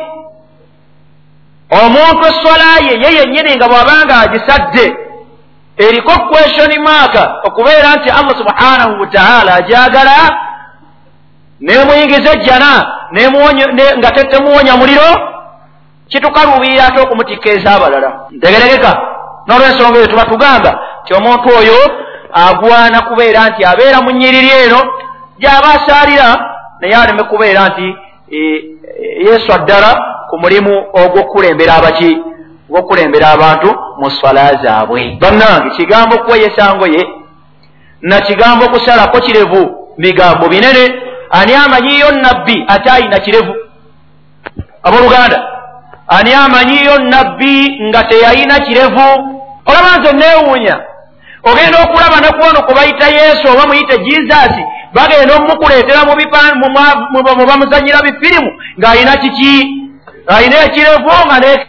omuntu essola ye ye yennyini nga bw'abanga agisadde eriko question mark okubeera nti Allah subhanahu wa ta'ala agyagala nemuyingiza ejjana nga tetemuwonya muliro, kitukaluubirira ate okumutikkeeza abalala. Ntegerekeka? N'olwensonga eyo tuba tugamba nti omuntu oyo agwana kubeera nti abeera mu nnyiriri eno gy'aba asaalira, naye aleme kubeera nti yeeswa ddala ku mulimu ogw'okukulembera abaki ogw'okukulembera abantu mu swala zaabwe. Bannange, kigambo kweyesa ngoye na kigambo kusalako kirevu bigambo binene. Ani amanyiyo nabbi ate ayina kirevu? Abooluganda, ani amanyiyo nabbi nga teyayina kirevu? Olaba nze neewuunya, ogenda okulaba ne kuwono ku bayita Yesu oba muyite Jesus, bagenda omukuleetera mu bamuzanyira bifirimu ng'ayina kiki? Ayina ekirevu nga